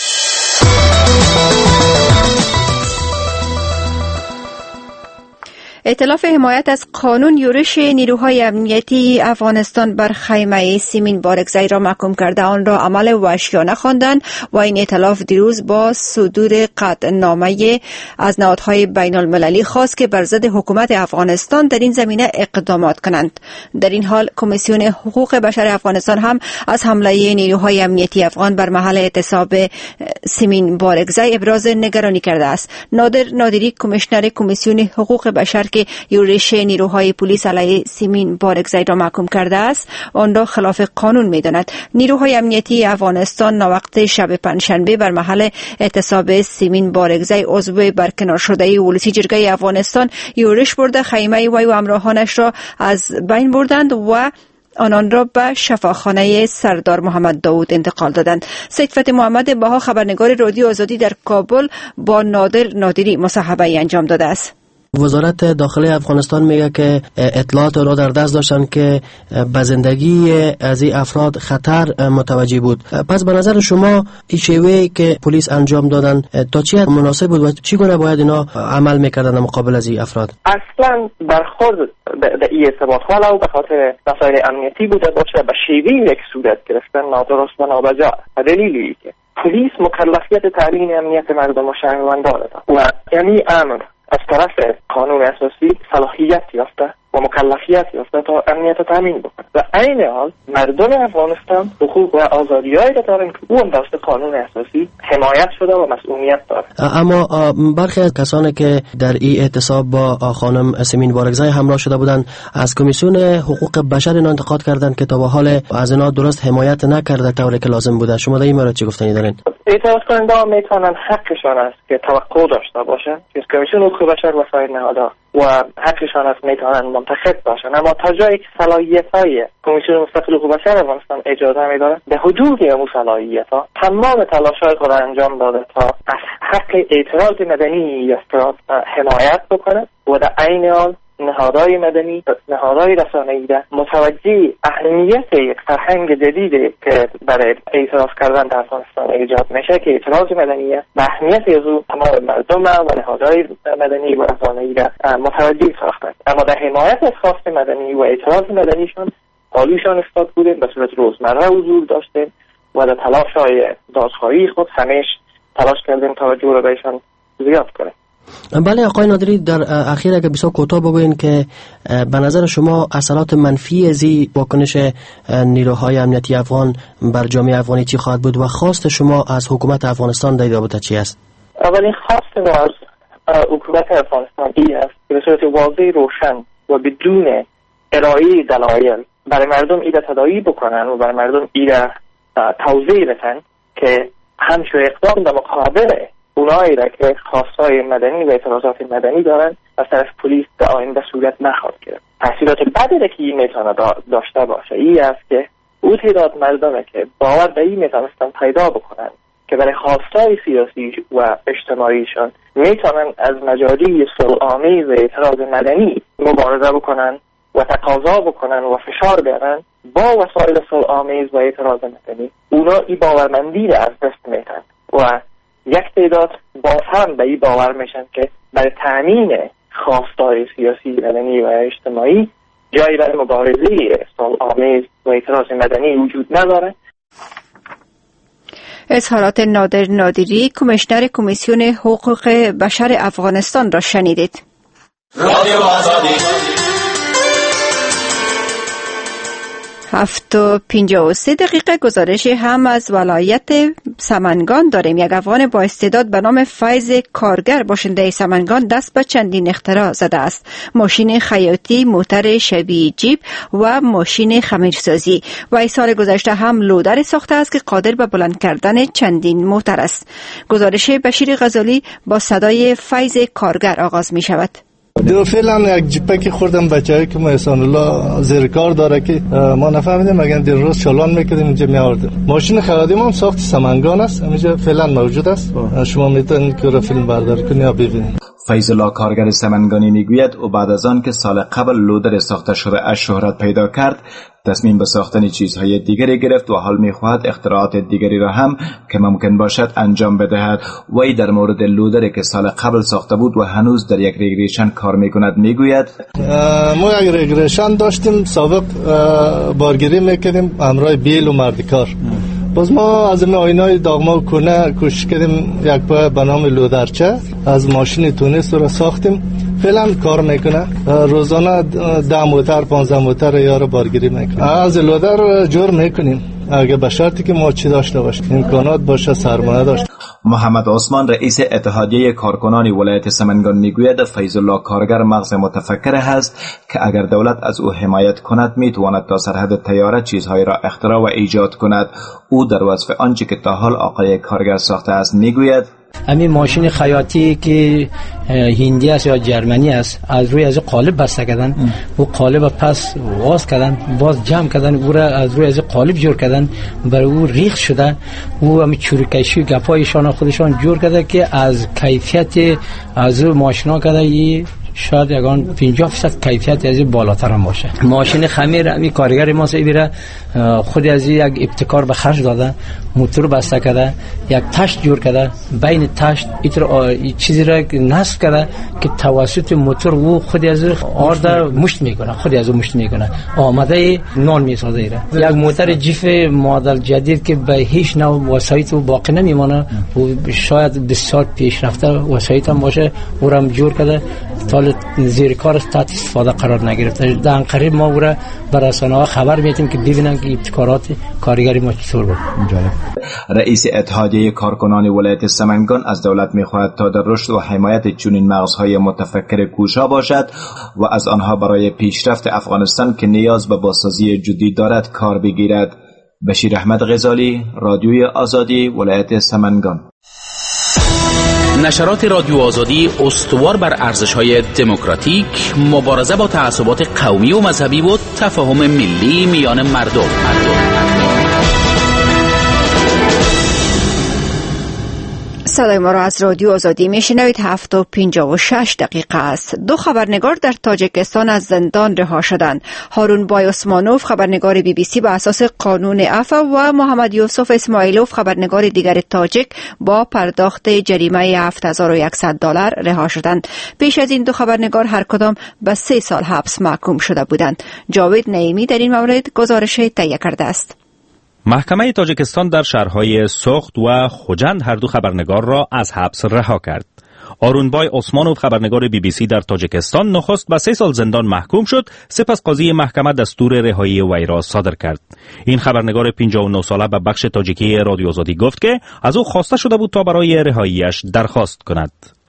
ائتلاف حمایت از قانون یورش نیروهای امنیتی افغانستان بر خیمه سیمین بارکزی را محکوم کرده آن را عمل وحشیانه خواندند و این ائتلاف دیروز با صدور قطعنامه از نهادهای بین المللی خواست که بر ضد حکومت افغانستان در این زمینه اقدامات کنند. در این حال کمیسیون حقوق بشر افغانستان هم از حمله نیروهای امنیتی افغان بر محل اعتصاب سیمین بارکزی ابراز نگرانی کرده است. نادر نادری کمیشنر کمیسیون حقوق بشر که یورش نیروهای پلیس علیه سیمین بارکزی را محکوم کرده است آن را خلاف قانون می‌داند. نیروهای امنیتی افغانستان ناوقت شب پنجشنبه بر محل اعتصاب سیمین بارکزی عضو برکنار شده ولسی جرگه افغانستان یورش برده خیمه وی و همراهانش را از بین بردند و آنان را به شفاخانه سردار محمد داود انتقال دادند. سید فتح محمد بها خبرنگار رادیو آزادی در کابل با نادر نادری مصاحبه انجام داده است. وزارت داخلی افغانستان میگه که اطلاعات را در دست داشتن که به زندگی از این افراد خطر متوجه بود. پس به نظر شما این شیوهی که پلیس انجام دادن تا چی حد مناسب بود و چی گونه باید اینا عمل میکردن مقابل از این افراد؟ اصلا برخورد به این ارتباط ولو به خاطر مسائل امنیتی بوده باشه به شیوهی یک صورت گرفتن نادرست و نابجا. دلیلی که پلیس مکلفیت تعیین امنیت مردم و شهروندان دارد و یعنی امر از طرف قانون اساسی صلاحیت یافته و مکلفیت یافته تا امنیت تامین بکنه و عین حال مردم افغانستان حقوق و آزادی‌هایی دارن که اون دست قانون اساسی حمایت شده و مسئولیت داره. اما برخی از کسانی که در این اعتصاب با خانم سیمین بارگزای همراه شده بودند از کمیسیون حقوق بشر اینا انتقاد کردند که تا به حال از اینا درست حمایت نکرده طوری که لازم بوده. شما در این مورد چی گفتنی دارین؟ اعتراض کننده ها میتونن حقشان است که توقع داشته باشن که کمیسیون حقوق بشر و سایر نهادها و حقشان است میتونن منتخب باشن، اما تا جایی که صلاحیت‌های کمیسیون مستقل حقوق بشر افغانستان اجازه میداره به حدود اون صلاحیت‌ها تمام تلاش‌های خود انجام داده تا از حق اعتراض مدنی یا اعتراض حمایت بکنه و در عین حال نهادهای مدنی، نهادهای رسانه‌ای متوجه اهمیت یک فرهنگ جدیدی که برای اعتراض کردن در افغانستان ایجاد میشه که اعتراض مدنی است، به اهمیت از او تمام مردم و نهادهای مدنی و رسانه‌ای متوجه ساختند. اما در حمایت از خواست مدنی و اعتراض مدنیشان حالیشان اثبات بودیم، به صورت روزمره حضور داشتیم و در تلاش‌های دادخواهی خود همیشه تلاش کردیم توجه را بهشان زیاد کنیم. بله آقای نادری، در اخیر اگه بسیار کوتاه بگوین که به نظر شما اثرات منفی از این واکنش نیروهای امنیتی افغان بر جامعه افغانی چی خواهد بود و خواست شما از حکومت افغانستان در این رابطه چی است؟ اولین خواست ما از حکومت افغانستان این است که به صورت واضح روشن و بدون ارائه دلایل برای مردم ایده تداعی بکنن و برای مردم ایده توضیح بدن که همچون اقدام در مقابل اونایی را که خواستای مدنی و اعتراضات مدنی دارن از طرف پلیس در آینده صورت نخواهد گرفت. تأثیرات بدی را که این میتونه داشته باشه این است که او تعداد مردمه که باور به این میتونستن پیدا بکنن که برای خواستای سیاسی و اجتماعیشان میتونن از مجاری صلح‌آمیز اعتراض مدنی مبارزه بکنن و تقاضا بکنن و فشار بیارن با وسایل صلح‌آمیز و اعتراض مدنی، اونا این باورمندی را از دست میدن و یک تعداد باز هم به این باور میشن که برای تامین خواستای سیاسی مدنی و اجتماعی جایی برای مبارزه صلح‌آمیز و اعتراض مدنی وجود نداره. اظهارات نادر نادری، کمیشنر کمیسیون حقوق بشر افغانستان را شنیدید. رادیو آزادی هفت و پنجاه و سه دقیقه گزارش هم از ولایت سمنگان داریم. یک افغان با استعداد به نام فیض کارگر باشنده سمنگان دست به چندین اختراع زده است: ماشین خیاطی، موتر شبیه جیب و ماشین خمیرسازی. و ای سال گذشته هم لودر ساخته است که قادر به بلند کردن چندین موتر است. گزارش بشیر غزالی با صدای فیض کارگر آغاز می شود. دو فعلا یک جیپکی خوردم بچه‌ای که ما احسان الله زیر کار داره که ما نفهمیدیم، اگر در روز چالان میکردیم اینجا میآوردیم. ماشین خیاطی ما هم ساخت سمنگان است، اینجا فعلا موجود است. شما میتونید که فیلم برداری کنید یا ببینید. فیض الله کارگر سمنگانی میگوید او بعد از آن که سال قبل لودر ساخته شده از شهرت پیدا کرد تصمیم به ساختن چیزهای دیگری گرفت و حال میخواهد اختراعات دیگری را هم که ممکن باشد انجام بدهد. وی در مورد لودری که سال قبل ساخته بود و هنوز در یک ریگریشن کار میکند میگوید ما یک ریگریشن داشتیم سابق، بارگیری میکردیم همراه بیل و مردکار. باز ما از این آینای داغما و کنه کوشش کردیم یک پای به نام لودرچه از ماشین تونس رو ساختیم. فعلا کار میکنه، روزانه ده موتر پانزده موتر یارو بارگیری میکنه. از لودر جور میکنیم اگه به شرطی که ما چی داشته باشیم، امکانات باشه، سرمایه داشته. محمد عثمان رئیس اتحادیه کارکنان ولایت سمنگان میگوید فیض الله کارگر مغز متفکر است که اگر دولت از او حمایت کند میتواند تا سرحد طیاره چیزهای را اختراع و ایجاد کند. او در وصف آنچه که تا حال آقای کارگر ساخته است میگوید همین ماشین خیاطی که هندی است یا جرمنی است از روی از قالب بسته کردن، او قالب پس واز کردن، باز جمع کردن، او را از روی از قالب جور کردن، برای او ریخ شده. او همین چورکشی گپایشان خودشان جور کرده که از کیفیت از ماشینا کرده ای شاید یگان پنجاه درصد کیفیت از بالاتر هم باشه. ماشین خمیر همین کارگر ما سیبیره خود از یک ابتکار به خرج داده، موتور بسته کرده، یک تشت جور کرده، بین تشت ایتر چیزی را نصب کرده که توسط موتور و خود از آرد مشت میکنه، خود از مشت میکنه، آماده نان میسازه. ایره یک موتور جیف مدل جدید که به هیچ نوع وسایط باقی نمیمونه و شاید بسیار پیشرفته وسایط هم باشه، او را جور کرده تا زیر کار تحت استفاده قرار نگرفته. در قریب ما او را به رسانه‌ها خبر میدیم که ببینن که ابتکارات کارگری ما چطور بود. رئیس اتحادیه کارکنان ولایت سمنگان از دولت می‌خواهد تا در رشد و حمایت چنین مغزهای متفکر کوشا باشد و از آنها برای پیشرفت افغانستان که نیاز به بازسازی جدی دارد کار بگیرد. بشیر احمد غزالی، رادیوی آزادی، ولایت سمنگان. نشرات رادیو آزادی استوار بر ارزش‌های دموکراتیک، مبارزه با تعصبات قومی و مذهبی و تفاهم ملی میان مردم. مردم. صدای ما را از رادیو آزادی میشنوید. هفت و پنجاه و شش دقیقه است. دو خبرنگار در تاجیکستان از زندان رها شدند. هارون بای عثمانوف خبرنگار بی بی سی به اساس قانون عفو و محمد یوسف اسماعیلوف خبرنگار دیگر تاجیک با پرداخت جریمه هفت هزار و صد دلار رها شدند. پیش از این دو خبرنگار هر کدام به سه سال حبس محکوم شده بودند. جاوید نعیمی در این مورد گزارش تهیه کرده است. محکمه تاجیکستان در شهرهای سوخت و خوجند هر دو خبرنگار را از حبس رها کرد. آرونبای عثمانوف خبرنگار بی بی سی در تاجیکستان نخست به سه سال زندان محکوم شد، سپس قاضی محکمه دستور رهایی وی را صادر کرد. این خبرنگار پنجاه و نه ساله به بخش تاجیکی رادیو آزادی گفت که از او خواسته شده بود تا برای رهاییش درخواست کند.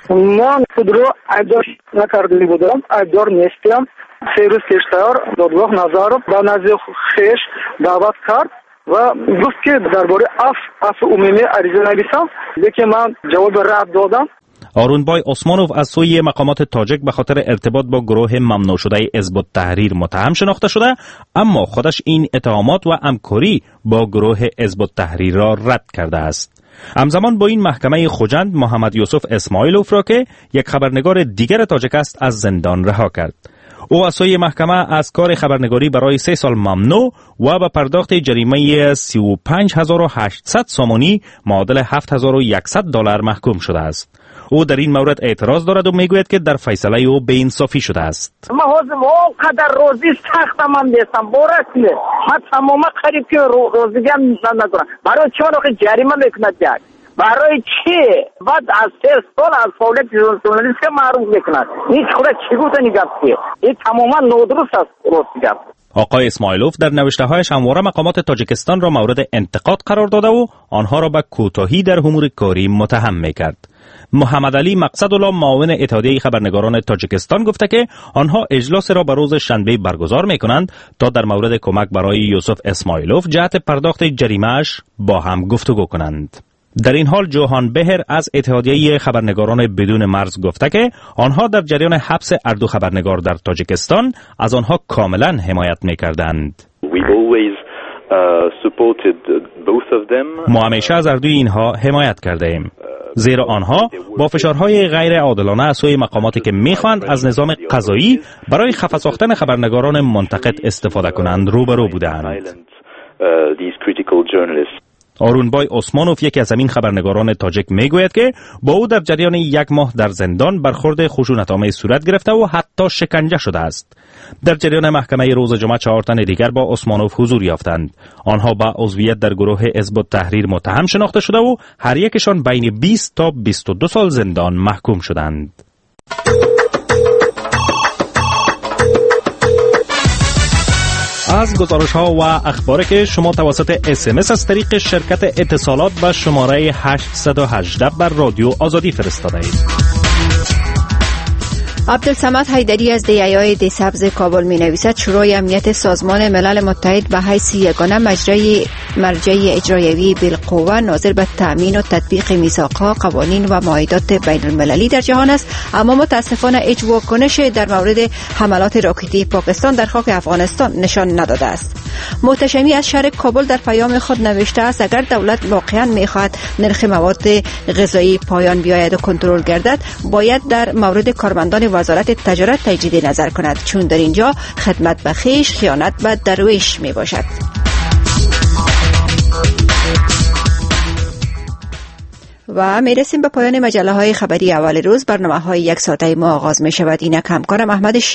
من خود را ایجاد نکرده بودم، ایجاد نیستم. سه روز پیشتر دادگاه نظارت به نزد خویش دعوت کرد و گفت که درباره اف اف عمومی عریضه نویسم، لیکن من جواب رد دادم. آرونبای عثمانوف از سوی مقامات تاجیک به خاطر ارتباط با گروه ممنوع شده حزب التحریر متهم شناخته شده، اما خودش این اتهامات و همکاری با گروه حزب التحریر را رد کرده است. همزمان با این محکمه خوجند محمد یوسف اسماعیلوف را که یک خبرنگار دیگر تاجیک است از زندان رها کرد. او از سوی محکمه از کار خبرنگاری برای سه سال ممنوع و به پرداخت جریمه سی و پنج هزار و هشتصد سامانی معادل هفت هزار و صد دلار محکوم شده است. او در این مورد اعتراض دارد و میگوید که در فیصله او بی‌انصافی شده است. ما حاضر ما قدر روزی سخت من دیستم برسله. ما تمام قریب که روزیگم ندارم. برای چون که جریمه میکند جد. برای چی؟ بعد از سه سال از فعالیت ژورنالیست که معروف میکند. این خود چی بود نگفته؟ این تماما نادرست است روزیگم. آقای اسماعیلوف در نوشته‌هایش همواره مقامات تاجیکستان را مورد انتقاد قرار داده و آنها را به کوتاهی در امور کاری متهم میکرد. محمد علی مقصدالله معاون اتحادیه خبرنگاران تاجیکستان گفته که آنها اجلاس را به روز شنبه برگزار میکنند تا در مورد کمک برای یوسف اسماعیلوف جهت پرداخت جریمه‌اش با هم گفتگو کنند. در این حال جوهان بهر از اتحادیه خبرنگاران بدون مرز گفته که آنها در جریان حبس هر دو خبرنگار در تاجیکستان از آنها کاملا حمایت میکردند. ما همیشه از هر دوی اینها حمایت کرده ایم، زیرا آنها با فشارهای غیر عادلانه از سوی مقاماتی که میخواهند از نظام قضایی برای خفه ساختن خبرنگاران منتقد استفاده کنند روبرو بودند. آرونبای عثمانوف یکی از همین خبرنگاران تاجیک میگوید که با او در جریان یک ماه در زندان برخورد خشونت‌آمیز صورت گرفته و حتی شکنجه شده است. در جریان محکمه روز جمعه چهار تن دیگر با عثمانوف حضور یافتند. آنها با عضویت در گروه حزب التحریر متهم شناخته شده و هر یکشان بین بیست تا بیست و دو سال زندان محکوم شدند. از گزارش ها و اخباری که شما توسط اس ام اس از طریق شرکت اتصالات به شماره هشت یک هشت بر رادیو آزادی فرستاده اید. عبدالصمد حیدری از دی ای آی دی سبز کابل می نویسد شورای امنیت سازمان ملل متحد به حیث یگانه مرجع مرجع اجرایی بالقوه ناظر به تأمین و تطبیق میثاق‌ها، قوانین و معاهدات بین المللی در جهان است، اما متاسفانه هیچ واکنش در مورد حملات راکتی پاکستان در خاک افغانستان نشان نداده است. محتشمی از شهر کابل در پیام خود نوشته است اگر دولت واقعا می‌خواهد نرخ مواد غذایی پایان بیاید و کنترل گردد، باید در مورد کارمندان وزارت تجارت تجدید نظر کند، چون در اینجا خدمت به خویش خیانت به درویش می باشد. و میرسیم به پایان مجله های خبری اول روز. برنامه های یک ساعته ما آغاز می شود. اینک همکارم احمد